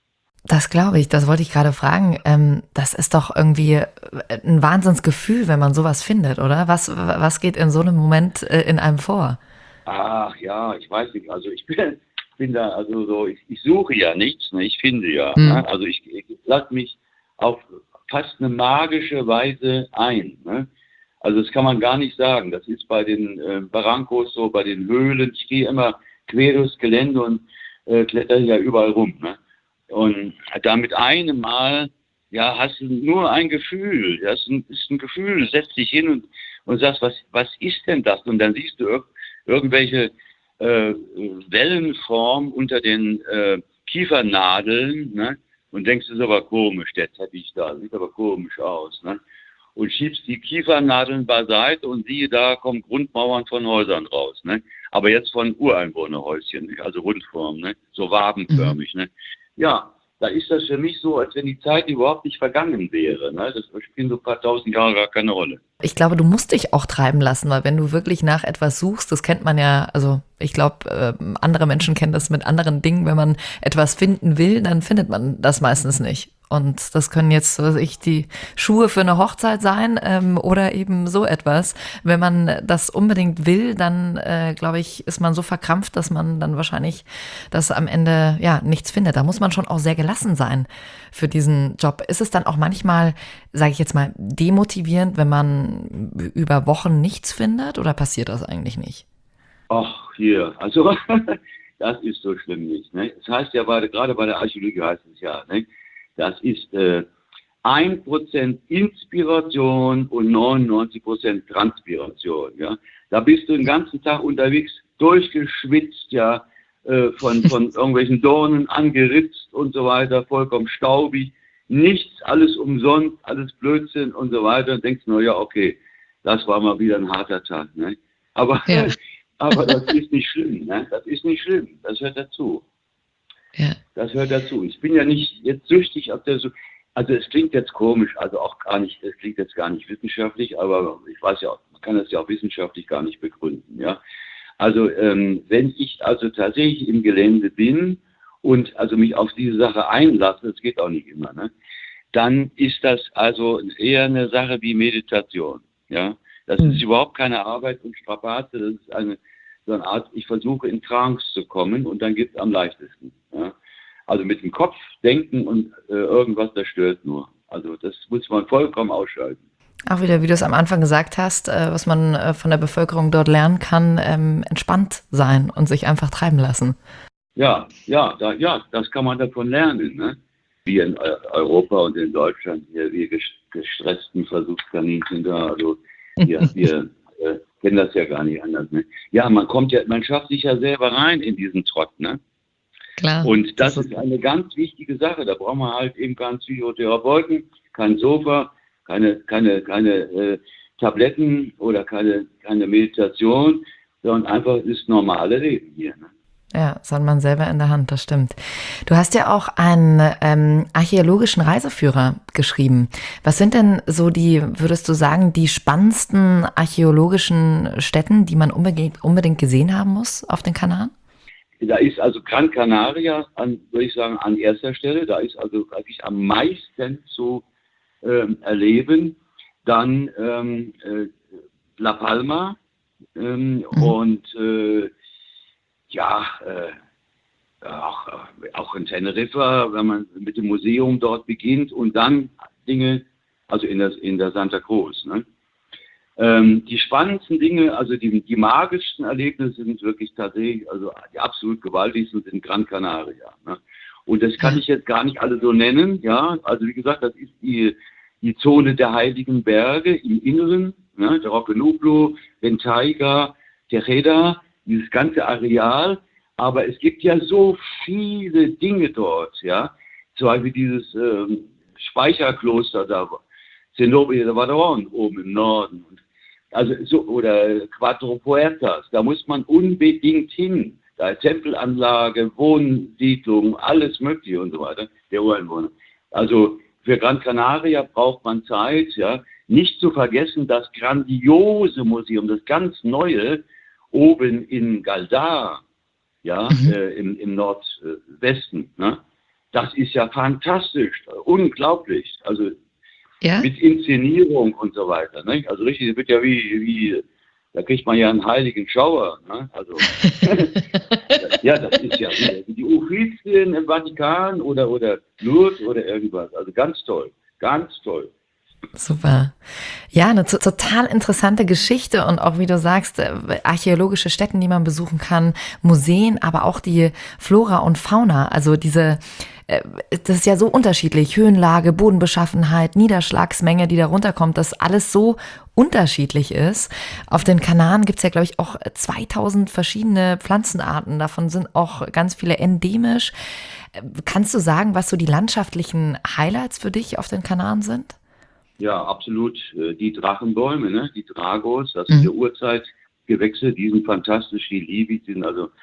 Das glaube ich, das wollte ich gerade fragen. Ähm, das ist doch irgendwie ein Wahnsinnsgefühl, wenn man sowas findet, oder? Was, was geht in so einem Moment äh, in einem vor? Ach ja, ich weiß nicht. Also ich bin, bin da, also so, ich, ich suche ja nichts, ne? Ich finde ja. Hm. Ne? Also ich, ich lasse mich auf fast eine magische Weise ein. Ne? Also das kann man gar nicht sagen. Das ist bei den äh, Barrancos so, bei den Höhlen. Ich gehe immer quer durchs Gelände und äh, kletter ja überall rum. Ne? Und da mit einem Mal, ja, hast du nur ein Gefühl. Das ist ein, ist ein Gefühl, du setzt dich hin und, und sagst, was, was ist denn das? Und dann siehst du ir- irgendwelche äh, Wellenformen unter den äh, Kiefernadeln, ne? Und denkst, das ist aber komisch, der Teppich da, sieht aber komisch aus. Ne? Und schiebst die Kiefernadeln beiseite und siehe, da kommen Grundmauern von Häusern raus. Ne? Aber jetzt von Ureinwohnerhäuschen, nicht? Also Rundform, ne? So wabenförmig. Mhm. Ne? Ja, da ist das für mich so, als wenn die Zeit überhaupt nicht vergangen wäre. Ne? Das spielt so ein paar tausend Jahre gar keine Rolle. Ich glaube, du musst dich auch treiben lassen, weil wenn du wirklich nach etwas suchst, das kennt man ja, also ich glaube, äh, andere Menschen kennen das mit anderen Dingen, wenn man etwas finden will, dann findet man das meistens nicht. Und das können jetzt, was weiß ich, die Schuhe für eine Hochzeit sein ähm, oder eben so etwas. Wenn man das unbedingt will, dann, äh, glaube ich, ist man so verkrampft, dass man dann wahrscheinlich das am Ende ja nichts findet. Da muss man schon auch sehr gelassen sein für diesen Job. Ist es dann auch manchmal, sage ich jetzt mal, demotivierend, wenn man über Wochen nichts findet, oder passiert das eigentlich nicht? Ach, hier, also das ist so schlimm nicht. Ne? Das heißt ja, bei, gerade bei der Archäologie heißt es ja, ne? Das ist äh, ein Prozent Inspiration und neunundneunzig Prozent Transpiration. Ja? Da bist du den ganzen Tag unterwegs, durchgeschwitzt, ja, äh, von, von irgendwelchen Dornen angeritzt und so weiter, vollkommen staubig, nichts, alles umsonst, alles Blödsinn und so weiter. Und denkst, na ja, okay, das war mal wieder ein harter Tag. Ne? Aber, ja. aber das ist nicht schlimm. Ne? Das ist nicht schlimm, das hört dazu. Ja. Das hört dazu. Ich bin ja nicht jetzt süchtig auf der Suche. Also es klingt jetzt komisch, also auch gar nicht, es klingt jetzt gar nicht wissenschaftlich, aber ich weiß ja, man kann das ja auch wissenschaftlich gar nicht begründen, ja. Also ähm, wenn ich also tatsächlich im Gelände bin und also mich auf diese Sache einlasse, das geht auch nicht immer, ne, dann ist das also eher eine Sache wie Meditation, ja. Das mhm. ist überhaupt keine Arbeit und Strapaze, das ist eine so eine Art, ich versuche in Trance zu kommen und dann geht es am leichtesten. Ja? Also mit dem Kopf denken und äh, irgendwas, das stört nur. Also das muss man vollkommen ausschalten. Auch wieder, wie du es am Anfang gesagt hast, äh, was man äh, von der Bevölkerung dort lernen kann, ähm, entspannt sein und sich einfach treiben lassen. Ja, ja, da, ja, das kann man davon lernen, ne? Wir in Europa und in Deutschland, hier, wir gestressten Versuchskaninchen da, also wir, wir äh, kennen das ja gar nicht anders, ne? Ja, man kommt ja, man schafft sich ja selber rein in diesen Trott, ne? Klar. Und das, das ist eine ganz wichtige Sache. Da braucht man halt eben keinen Psychotherapeuten, kein Sofa, keine, keine, keine äh, Tabletten oder keine, keine Meditation, sondern einfach das normale Leben hier, ne? Ja, das hat man selber in der Hand, das stimmt. Du hast ja auch einen ähm, archäologischen Reiseführer geschrieben. Was sind denn so die, würdest du sagen, die spannendsten archäologischen Stätten, die man unbedingt, unbedingt gesehen haben muss auf den Kanaren? Da ist also Gran Canaria, an, würde ich sagen, an erster Stelle. Da ist also eigentlich am meisten zu ähm, erleben. Dann ähm, äh, La Palma ähm, mhm. und äh, ja, äh, auch, auch in Teneriffa, wenn man mit dem Museum dort beginnt und dann Dinge, also in der, in der Santa Cruz, ne? Ähm, die spannendsten Dinge, also die, die magischsten Erlebnisse sind wirklich tatsächlich, also die absolut gewaltigsten sind Gran Canaria, ne? Und das kann ich jetzt gar nicht alle so nennen, ja, also wie gesagt, das ist die, die Zone der Heiligen Berge im Inneren, ne? Der Roque Nublo, Ventaiga, Tejeda, dieses ganze Areal, aber es gibt ja so viele Dinge dort, ja, zum Beispiel dieses ähm, Speicherkloster da, Zenobia de Vadron oben im Norden, also so, oder Cuatro Puertas, da muss man unbedingt hin, da ist Tempelanlage, Wohnsiedlung, alles mögliche und so weiter, der Ureinwohner. Also für Gran Canaria braucht man Zeit, ja, nicht zu vergessen das grandiose Museum, das ganz neue, oben in Galdar, ja, mhm. äh, im, im Nordwesten, ne? Das ist ja fantastisch, unglaublich, also ja? Mit Inszenierung und so weiter, ne? Also richtig, das wird ja wie, wie, da kriegt man ja einen heiligen Schauer, ne? Also, ja, das ist ja wie die Uffizien im Vatikan oder, oder Lourdes oder irgendwas, also ganz toll, ganz toll. Super. Ja, eine t- total interessante Geschichte und auch, wie du sagst, äh, archäologische Stätten, die man besuchen kann, Museen, aber auch die Flora und Fauna. Also diese, äh, das ist ja so unterschiedlich. Höhenlage, Bodenbeschaffenheit, Niederschlagsmenge, die da runterkommt, dass alles so unterschiedlich ist. Auf den Kanaren gibt's ja, glaube ich, auch zweitausend verschiedene Pflanzenarten. Davon sind auch ganz viele endemisch. Kannst du sagen, was so die landschaftlichen Highlights für dich auf den Kanaren sind? Ja, absolut. Die Drachenbäume, ne? Die Dragos, das sind mhm. Urzeitgewächse, die sind fantastisch, die liebe ich, die sind also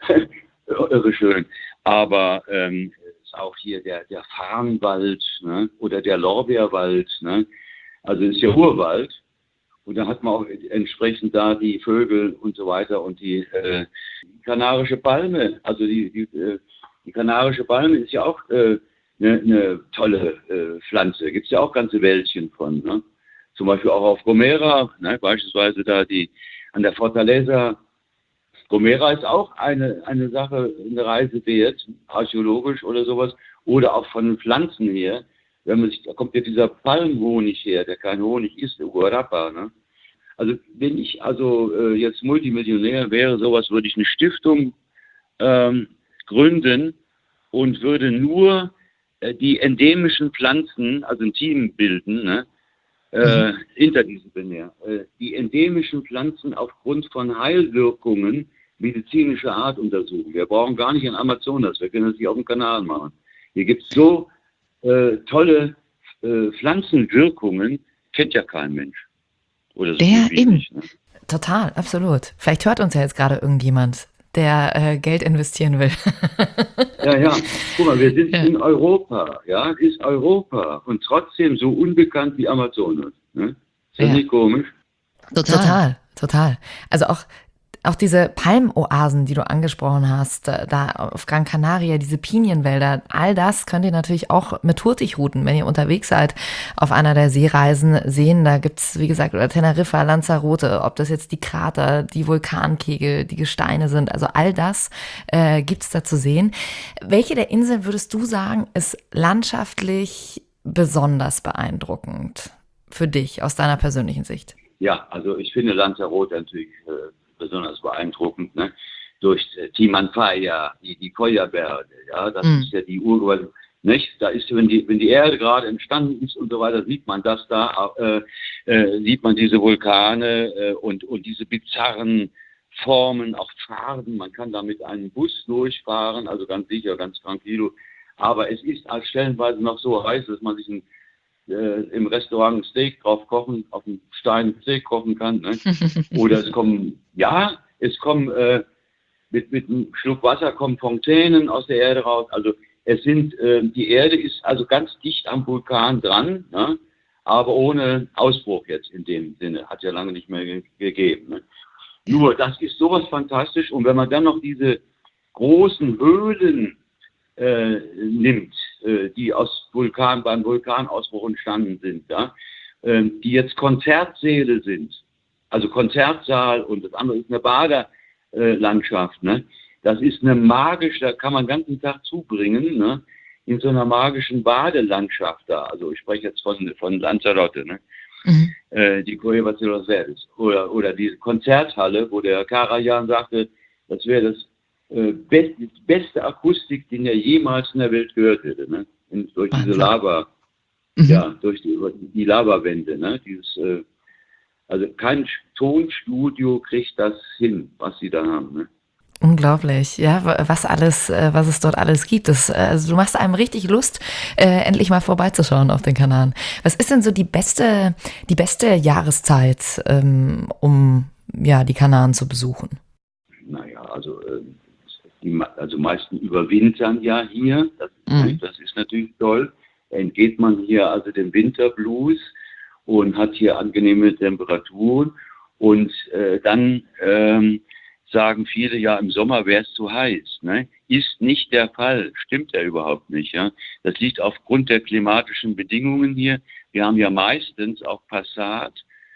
irre schön. Aber ähm, ist auch hier der, der Farnwald, ne? Oder der Lorbeerwald, ne? Also ist ja Urwald. Und da hat man auch entsprechend da die Vögel und so weiter und die äh, kanarische Palme. Also die, die, äh, die kanarische Palme ist ja auch äh, Eine, eine tolle äh, Pflanze. Gibt es ja auch ganze Wäldchen von. Ne? Zum Beispiel auch auf Gomera, ne? Beispielsweise da die an der Fortaleza. Gomera ist auch eine, eine Sache, eine Reise wert, archäologisch oder sowas. Oder auch von den Pflanzen her. Wenn man sich, da kommt ja dieser Palmhonig her, der kein Honig ist, der Guarapa. Ne? Also wenn ich also äh, jetzt Multimillionär wäre, sowas, würde ich eine Stiftung ähm, gründen und würde nur die endemischen Pflanzen, also ein Team bilden, ne, äh, mhm. interdisziplinär, äh, die endemischen Pflanzen aufgrund von Heilwirkungen medizinischer Art untersuchen. Wir brauchen gar nicht in Amazonas, wir können das hier auf dem Kanal machen. Hier gibt es so äh, tolle äh, Pflanzenwirkungen, kennt ja kein Mensch. Oder so ja, eben. Nicht, ne? Total, absolut. Vielleicht hört uns ja jetzt gerade irgendjemand, der äh, Geld investieren will. Ja, ja. Guck mal, wir sind ja. in Europa, ja, das ist Europa und trotzdem so unbekannt wie Amazonas. Ne? Ist das ja. nicht komisch? Total. total, total. Also auch Auch diese Palmoasen, die du angesprochen hast, da auf Gran Canaria, diese Pinienwälder, all das könnt ihr natürlich auch mit Hurtigruten, wenn ihr unterwegs seid, auf einer der Seereisen sehen. Da gibt's, wie gesagt, oder Teneriffa, Lanzarote, ob das jetzt die Krater, die Vulkankegel, die Gesteine sind, also all das äh, gibt's da zu sehen. Welche der Inseln würdest du sagen, ist landschaftlich besonders beeindruckend für dich aus deiner persönlichen Sicht? Ja, also ich finde Lanzarote natürlich äh, besonders beeindruckend. Ne? durch äh, Timanfaya, die, die Feuerberge, ja, das Mhm. ist ja die Urgewalt, nicht? Da ist, wenn die, wenn die Erde gerade entstanden ist und so weiter, sieht man das da, äh, äh, sieht man diese Vulkane äh, und, und diese bizarren Formen, auch Farben. Man kann da mit einem Bus durchfahren, also ganz sicher, ganz tranquilo. Aber es ist als stellenweise noch so heiß, dass man sich ein, äh, im Restaurant ein Steak drauf kochen, auf dem Stein ein Steak kochen kann. Ne? Oder es kommen, ja, es kommen äh, mit, mit einem Schluck Wasser kommen Fontänen aus der Erde raus. Also es sind, äh, die Erde ist also ganz dicht am Vulkan dran, ne? Aber ohne Ausbruch jetzt in dem Sinne. Hat ja lange nicht mehr ge- gegeben. Ne? Nur, das ist sowas fantastisch. Und wenn man dann noch diese großen Höhlen äh, nimmt, äh, die aus Vulkan, beim Vulkanausbruch entstanden sind, ja, äh, die jetzt Konzertsäle sind, also Konzertsaal und das andere ist eine Badelandschaft, ne? Das ist eine magische, da kann man den ganzen Tag zubringen, ne? In so einer magischen Badelandschaft da. Also ich spreche jetzt von, von Lanzarote, ne? Mhm. Äh, die Cueva de los Verdes. Oder, oder die Konzerthalle, wo der Karajan sagte, das wäre das äh, best, die beste Akustik, die er jemals in der Welt gehört hätte, ne? In, durch diese Wahnsinn. Lava, Mhm. ja, durch die, die Lavawände, ne? Dieses, äh, also kein Tonstudio kriegt das hin, was sie da haben, ne? Unglaublich, ja, wa- was alles, äh, was es dort alles gibt. Das, äh, also du machst einem richtig Lust, äh, endlich mal vorbeizuschauen auf den Kanaren. Was ist denn so die beste, die beste Jahreszeit, ähm, um ja die Kanaren zu besuchen? Naja, also, äh, die, me- also meisten überwintern ja hier, das, Mhm. das ist natürlich toll. Da entgeht man hier also dem Winterblues und hat hier angenehme Temperaturen. Und äh, dann ähm, sagen viele, ja, im Sommer wäre es zu heiß. Ne? Ist nicht der Fall, stimmt ja überhaupt nicht. Ja? Das liegt aufgrund der klimatischen Bedingungen hier. Wir haben ja meistens auch Passat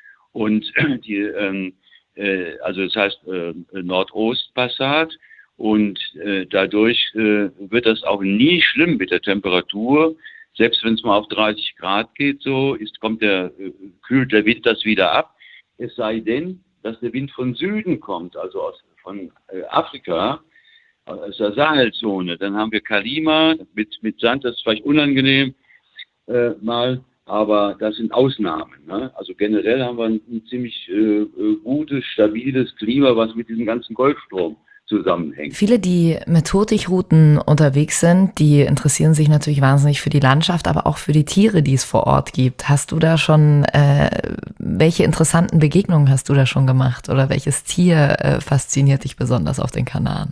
und die, ähm, äh, also das heißt äh, Nordostpassat und äh, dadurch äh, wird das auch nie schlimm mit der Temperatur. Selbst wenn es mal auf dreißig Grad geht, so ist, kommt der, äh, kühlt der Wind das wieder ab. Es sei denn, dass der Wind von Süden kommt, also aus, von äh, Afrika, aus der Sahelzone. Dann haben wir Kalima mit, mit Sand, das ist vielleicht unangenehm äh, mal, aber das sind Ausnahmen. Ne? Also generell haben wir ein, ein ziemlich äh, äh, gutes, stabiles Klima, was mit diesem ganzen Golfstrom zusammenhängt. Viele, die mit Hurtigruten unterwegs sind, die interessieren sich natürlich wahnsinnig für die Landschaft, aber auch für die Tiere, die es vor Ort gibt. Hast du da schon, äh, welche interessanten Begegnungen hast du da schon gemacht oder welches Tier äh, fasziniert dich besonders auf den Kanaren?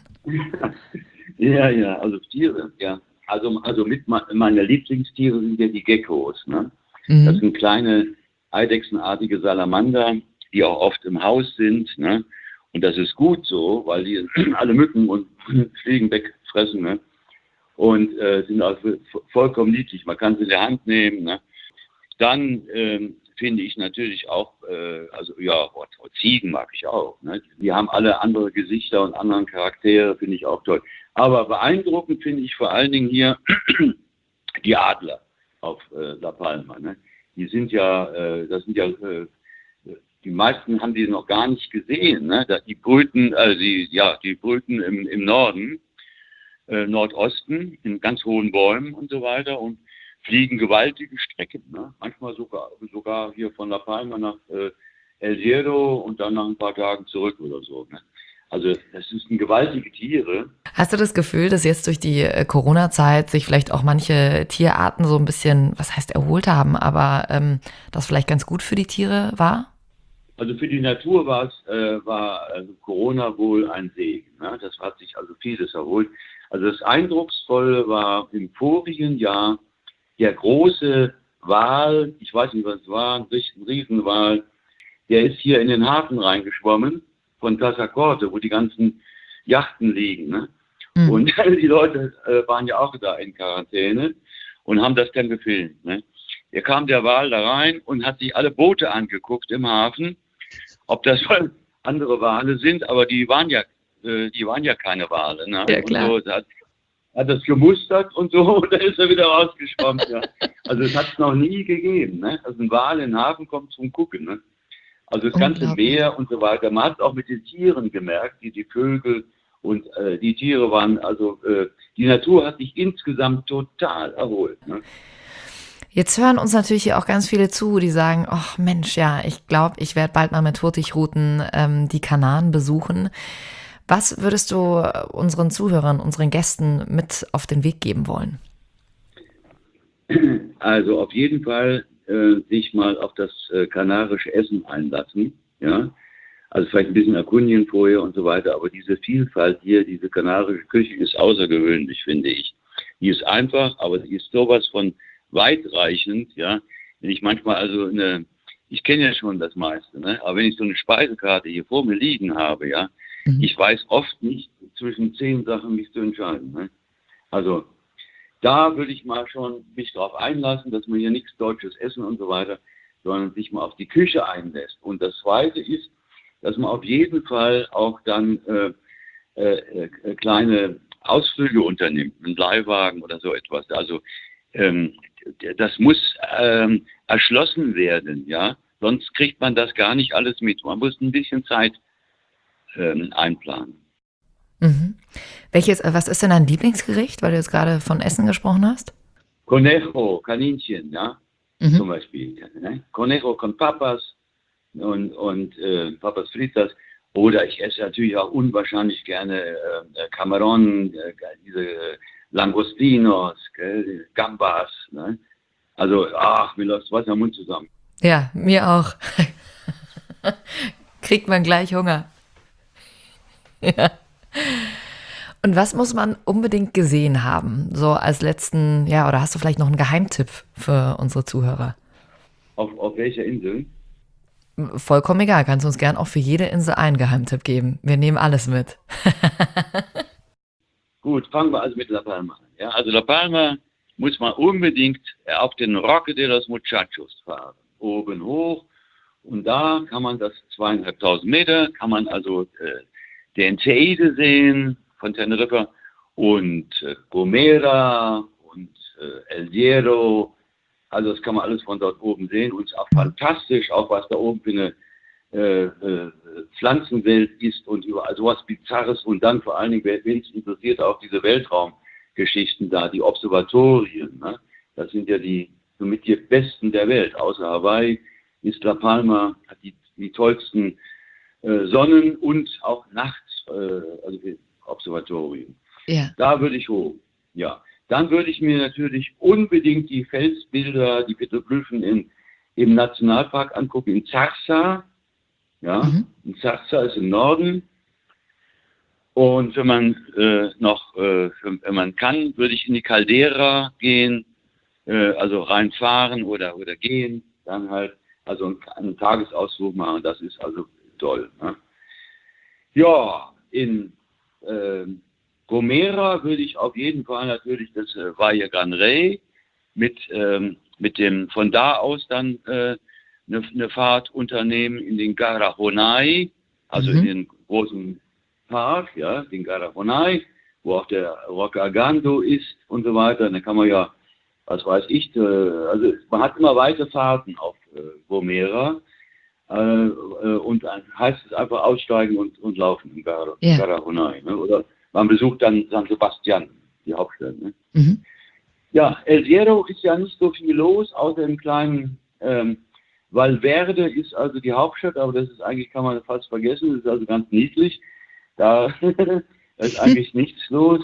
Ja, ja, also Tiere, ja. Also, also mit me- meine Lieblingstiere sind ja die Geckos. Ne? Das Mhm. sind kleine eidechsenartige Salamander, die auch oft im Haus sind. Ne? Und das ist gut so, weil die alle Mücken und Fliegen wegfressen. Ne? Und äh, sind also vollkommen niedlich. Man kann sie in der Hand nehmen. Ne? Dann ähm, finde ich natürlich auch, äh, also ja, Ziegen mag ich auch. Ne? Die haben alle andere Gesichter und anderen Charaktere, finde ich auch toll. Aber beeindruckend finde ich vor allen Dingen hier die Adler auf äh, La Palma. Ne? Die sind ja, äh, das sind ja, äh, die meisten haben die noch gar nicht gesehen. Ne? Die brüten, also die, ja, die brüten im, im Norden, äh, Nordosten, in ganz hohen Bäumen und so weiter und fliegen gewaltige Strecken. Ne? Manchmal sogar, sogar hier von La Palma nach äh, El Hierro und dann nach ein paar Tagen zurück oder so. Ne? Also das sind gewaltige Tiere. Hast du das Gefühl, dass jetzt durch die äh, Corona-Zeit sich vielleicht auch manche Tierarten so ein bisschen, was heißt erholt haben, aber ähm, das vielleicht ganz gut für die Tiere war? Also für die Natur war es, äh, war also Corona wohl ein Segen. Ne? Das hat sich also vieles erholt. Also das Eindrucksvolle war im vorigen Jahr der große Wal, ich weiß nicht, was es war, ein Riesenwal, der ist hier in den Hafen reingeschwommen von Tazacorte, wo die ganzen Yachten liegen. Ne? Mhm. Und die Leute äh, waren ja auch da in Quarantäne und haben das dann gefilmt. Ne? Da kam der Wal da rein und hat sich alle Boote angeguckt im Hafen, ob das andere Wale sind, aber die waren ja, äh, die waren ja keine Wale. Ne? Ja, klar. Und so, hat, hat das gemustert und so und dann ist er wieder rausgeschwommen. Ja. Also es hat es noch nie gegeben. Ne? Also ein Wal in den Hafen kommt zum Gucken. Ne? Also das ganze Unglaublich. Meer und so weiter. Man hat es auch mit den Tieren gemerkt, die, die Vögel Und äh, die Tiere waren, also äh, die Natur hat sich insgesamt total erholt. Ne? Jetzt hören uns natürlich hier auch ganz viele zu, die sagen, ach Mensch, ja, ich glaube, ich werde bald mal mit Hurtigruten ähm, die Kanaren besuchen. Was würdest du unseren Zuhörern, unseren Gästen mit auf den Weg geben wollen? Also auf jeden Fall äh, sich mal auf das äh, kanarische Essen einlassen, ja. Also vielleicht ein bisschen erkundigen vorher und so weiter, aber diese Vielfalt hier, diese kanarische Küche ist außergewöhnlich, finde ich. Die ist einfach, aber sie ist sowas von weitreichend, ja. Wenn ich manchmal also eine, ich kenne ja schon das meiste, ne? Aber wenn ich so eine Speisekarte hier vor mir liegen habe, ja, mhm. ich weiß oft nicht zwischen zehn Sachen mich zu entscheiden, ne? Also da würde ich mal schon mich darauf einlassen, dass man hier nichts Deutsches essen und so weiter, sondern sich mal auf die Küche einlässt. Und das Zweite ist, dass man auf jeden Fall auch dann äh, äh, äh, kleine Ausflüge unternimmt, einen Leihwagen oder so etwas. Also ähm, das muss ähm, erschlossen werden, ja. Sonst kriegt man das gar nicht alles mit. Man muss ein bisschen Zeit ähm, einplanen. Mhm. Welches, was ist denn dein Lieblingsgericht, weil du jetzt gerade von Essen gesprochen hast? Conejo, Kaninchen, ja, mhm. zum Beispiel. Ne? Conejo con Papas und, und äh, Papas Fritas. Oder ich esse natürlich auch unwahrscheinlich gerne äh, Camarón, äh, diese Langostinos, äh, Gambas. Ne? Also, ach, mir läuft Wasser im Mund zusammen. Ja, mir auch. Kriegt man gleich Hunger. Ja. Und was muss man unbedingt gesehen haben? So als letzten, ja, oder hast du vielleicht noch einen Geheimtipp für unsere Zuhörer? Auf, auf welcher Insel? Vollkommen egal. Kannst du uns gern auch für jede Insel einen Geheimtipp geben. Wir nehmen alles mit. Gut, fangen wir also mit La Palma an. Ja, also La Palma muss man unbedingt auf den Roque de los Muchachos fahren. Oben hoch. Und da kann man das zweieinhalbtausend Meter, kann man also äh, den Teide sehen von Teneriffa und äh, Gomera und äh, El Hierro. Also das kann man alles von dort oben sehen und es ist auch fantastisch, auch was da oben für eine äh, äh, Pflanzenwelt ist und überall sowas Bizarres und dann vor allen Dingen, wen es interessiert, auch diese Weltraumgeschichten da, die Observatorien. Ne? Das sind ja die somit die besten der Welt, außer Hawaii ist La Palma, hat die, die tollsten äh, Sonnen- und auch Nachts, äh, also Observatorien. Ja. Da würde ich hoch, ja. Dann würde ich mir natürlich unbedingt die Felsbilder, die Petroglyphen in, im Nationalpark angucken, in Zarza. Ja, mhm. In Zarza ist im Norden. Und wenn man äh, noch, äh, wenn man kann, würde ich in die Caldera gehen, äh, also reinfahren oder, oder gehen, dann halt, also einen, einen Tagesausflug machen, das ist also toll. Ne? Ja, in äh, Gomera würde ich auf jeden Fall natürlich das äh, Valle Gran Rey mit, ähm, mit dem, von da aus dann eine äh, ne, ne Fahrt unternehmen in den Garajonay, also mhm. in den großen Park, ja, den Garajonay, wo auch der Roque Agando ist und so weiter. Da kann man ja, was weiß ich, äh, also man hat immer weite Fahrten auf äh, Gomera. Äh, äh, und dann heißt es einfach aussteigen und, und laufen im Gar- yeah. Garajonay. Ne? Oder man besucht dann San Sebastian, die Hauptstadt. Ne? Mhm. Ja, El Hierro ist ja nicht so viel los, außer im kleinen ähm, Valverde ist also die Hauptstadt, aber das ist eigentlich, kann man fast vergessen, das ist also ganz niedlich. Da, da ist eigentlich nichts los.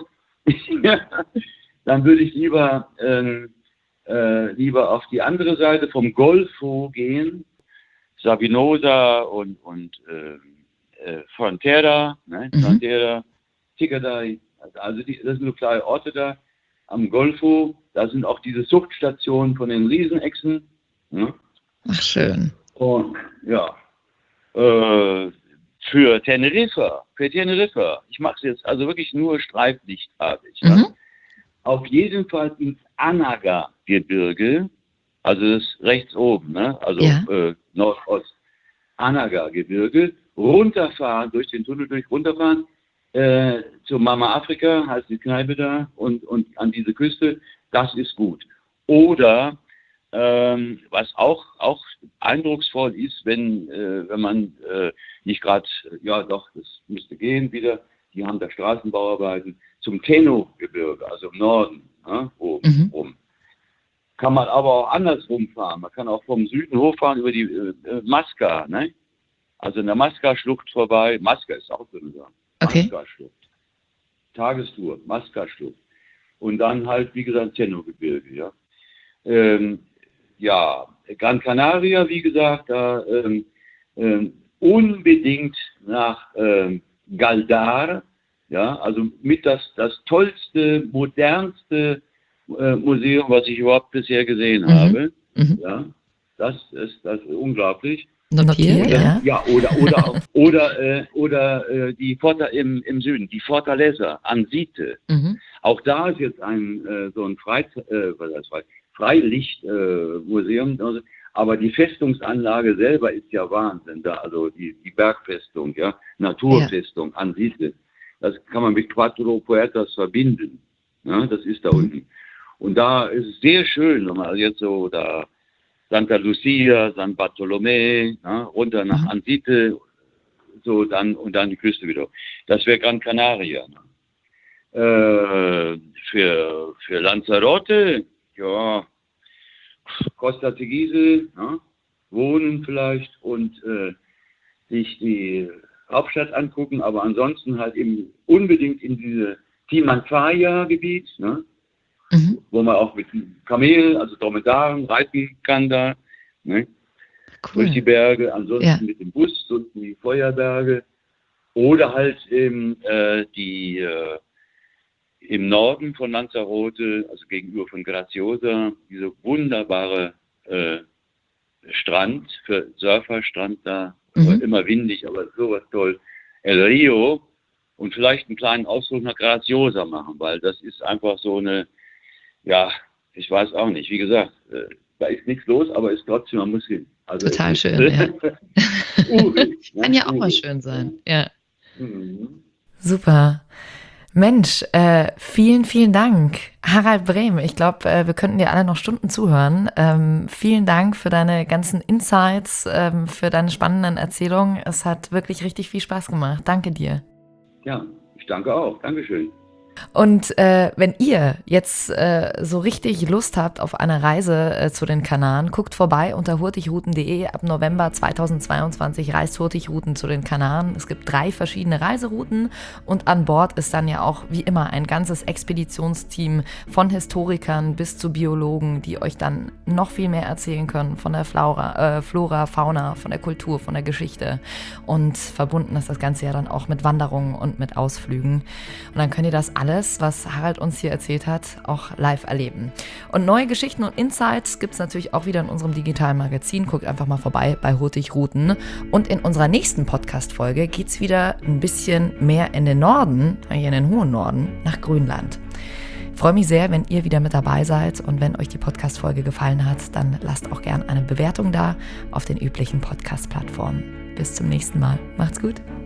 Dann würde ich lieber, ähm, äh, lieber auf die andere Seite vom Golfo gehen, Sabinosa und, und äh, äh, Frontera, ne? Mhm. Frontera, Ticadai, also die, das sind so kleine Orte da am Golfo. Da sind auch diese Zuchtstationen von den Riesenechsen. Ne? Ach, schön. Und ja, äh, für Teneriffa, für Teneriffa, ich mache es jetzt also wirklich nur streiflichtartig. Mhm. Ja? Auf jeden Fall ins Anaga-Gebirge, also das rechts oben, ne? Also ja. äh, Nordost, Anaga-Gebirge, runterfahren, durch den Tunnel durch, runterfahren, äh, zu Mama Afrika, heißt die Kneipe da, und, und an diese Küste, das ist gut. Oder, ähm, was auch, auch eindrucksvoll ist, wenn, äh, wenn man äh, nicht gerade, ja doch, das müsste gehen wieder, die haben da Straßenbauarbeiten zum Tenno-Gebirge, also im Norden, ja, oben Mhm. rum. Kann man aber auch andersrum fahren. Man kann auch vom Süden hochfahren über die äh, Masca, ne? Also in der Masca-Schlucht vorbei. Masca ist auch drin, ja. Okay. Masca-Schlucht. Tagestour, Masca-Schlucht. Und dann halt, wie gesagt, Tenno-Gebirge, ja. Ähm, ja, Gran Canaria, wie gesagt, da ähm, ähm, unbedingt nach ähm, Galdar, ja, also mit das, das tollste, modernste äh, Museum, was ich überhaupt bisher gesehen Mhm. habe. Mhm. Ja, das ist, das ist unglaublich. Notiert, Oder, ja. ja, oder oder auch, oder äh, oder äh, die Forta im, im Süden, die Fortaleza an Site. Mhm. Auch da ist jetzt ein äh, so ein Frei, äh, was heißt Frei, Freilichtmuseum, äh, Museum. Also, aber die Festungsanlage selber ist ja Wahnsinn. Da, also die, die Bergfestung, ja, Naturfestung an Site. Das kann man mit Quattro Puertas verbinden. Ja, das ist da Mhm. unten. Und da ist es sehr schön, wenn man also jetzt so da Santa Lucia, San Bartolomé, ja, runter nach Mhm. Ansite, so dann und dann die Küste wieder. Das wäre Gran Canaria. Ne? Äh, für, für Lanzarote, ja, Costa Teguise, ja, wohnen vielleicht und äh, sich die Hauptstadt angucken, aber ansonsten halt eben unbedingt in diese Timanfaya-Gebiet, ne? Mhm. Wo man auch mit Kamel, also Dromedaren, reiten kann da, ne? Durch die Cool. Berge, ansonsten Ja. mit dem Bus durch die Feuerberge oder halt eben äh, die äh, im Norden von Lanzarote, also gegenüber von Graciosa, diese wunderbare äh, Strand, für Surferstrand da, Mhm. immer windig, aber sowas toll, El Rio, und vielleicht einen kleinen Ausflug nach Graciosa machen, weil das ist einfach so eine, ja, ich weiß auch nicht, wie gesagt, äh, da ist nichts los, aber ist trotzdem, man muss hin. Also Total es schön, ist, ja. urig, Kann ne? ja auch mal Urig. schön sein. Ja. Mhm. Super. Mensch, äh, vielen, vielen Dank. Harald Brehm, ich glaube, äh, wir könnten dir alle noch Stunden zuhören. Ähm, vielen Dank für deine ganzen Insights, ähm, für deine spannenden Erzählungen. Es hat wirklich richtig viel Spaß gemacht. Danke dir. Ja, ich danke auch. Dankeschön. Und äh, wenn ihr jetzt äh, so richtig Lust habt auf eine Reise äh, zu den Kanaren, guckt vorbei unter hurtigrouten punkt de. Ab November zweitausendzweiundzwanzig reist Hurtigruten zu den Kanaren. Es gibt drei verschiedene Reiserouten und an Bord ist dann ja auch wie immer ein ganzes Expeditionsteam von Historikern bis zu Biologen, die euch dann noch viel mehr erzählen können von der Flora, äh, Flora, Fauna, von der Kultur, von der Geschichte. Und verbunden ist das Ganze ja dann auch mit Wanderungen und mit Ausflügen. Und dann könnt ihr das alles, was Harald uns hier erzählt hat, auch live erleben. Und neue Geschichten und Insights gibt es natürlich auch wieder in unserem digitalen Magazin. Guckt einfach mal vorbei bei Hurtigruten. Und in unserer nächsten Podcast-Folge geht es wieder ein bisschen mehr in den Norden, hier in den hohen Norden, nach Grönland. Ich freue mich sehr, wenn ihr wieder mit dabei seid, und wenn euch die Podcast-Folge gefallen hat, dann lasst auch gerne eine Bewertung da auf den üblichen Podcast-Plattformen. Bis zum nächsten Mal. Macht's gut.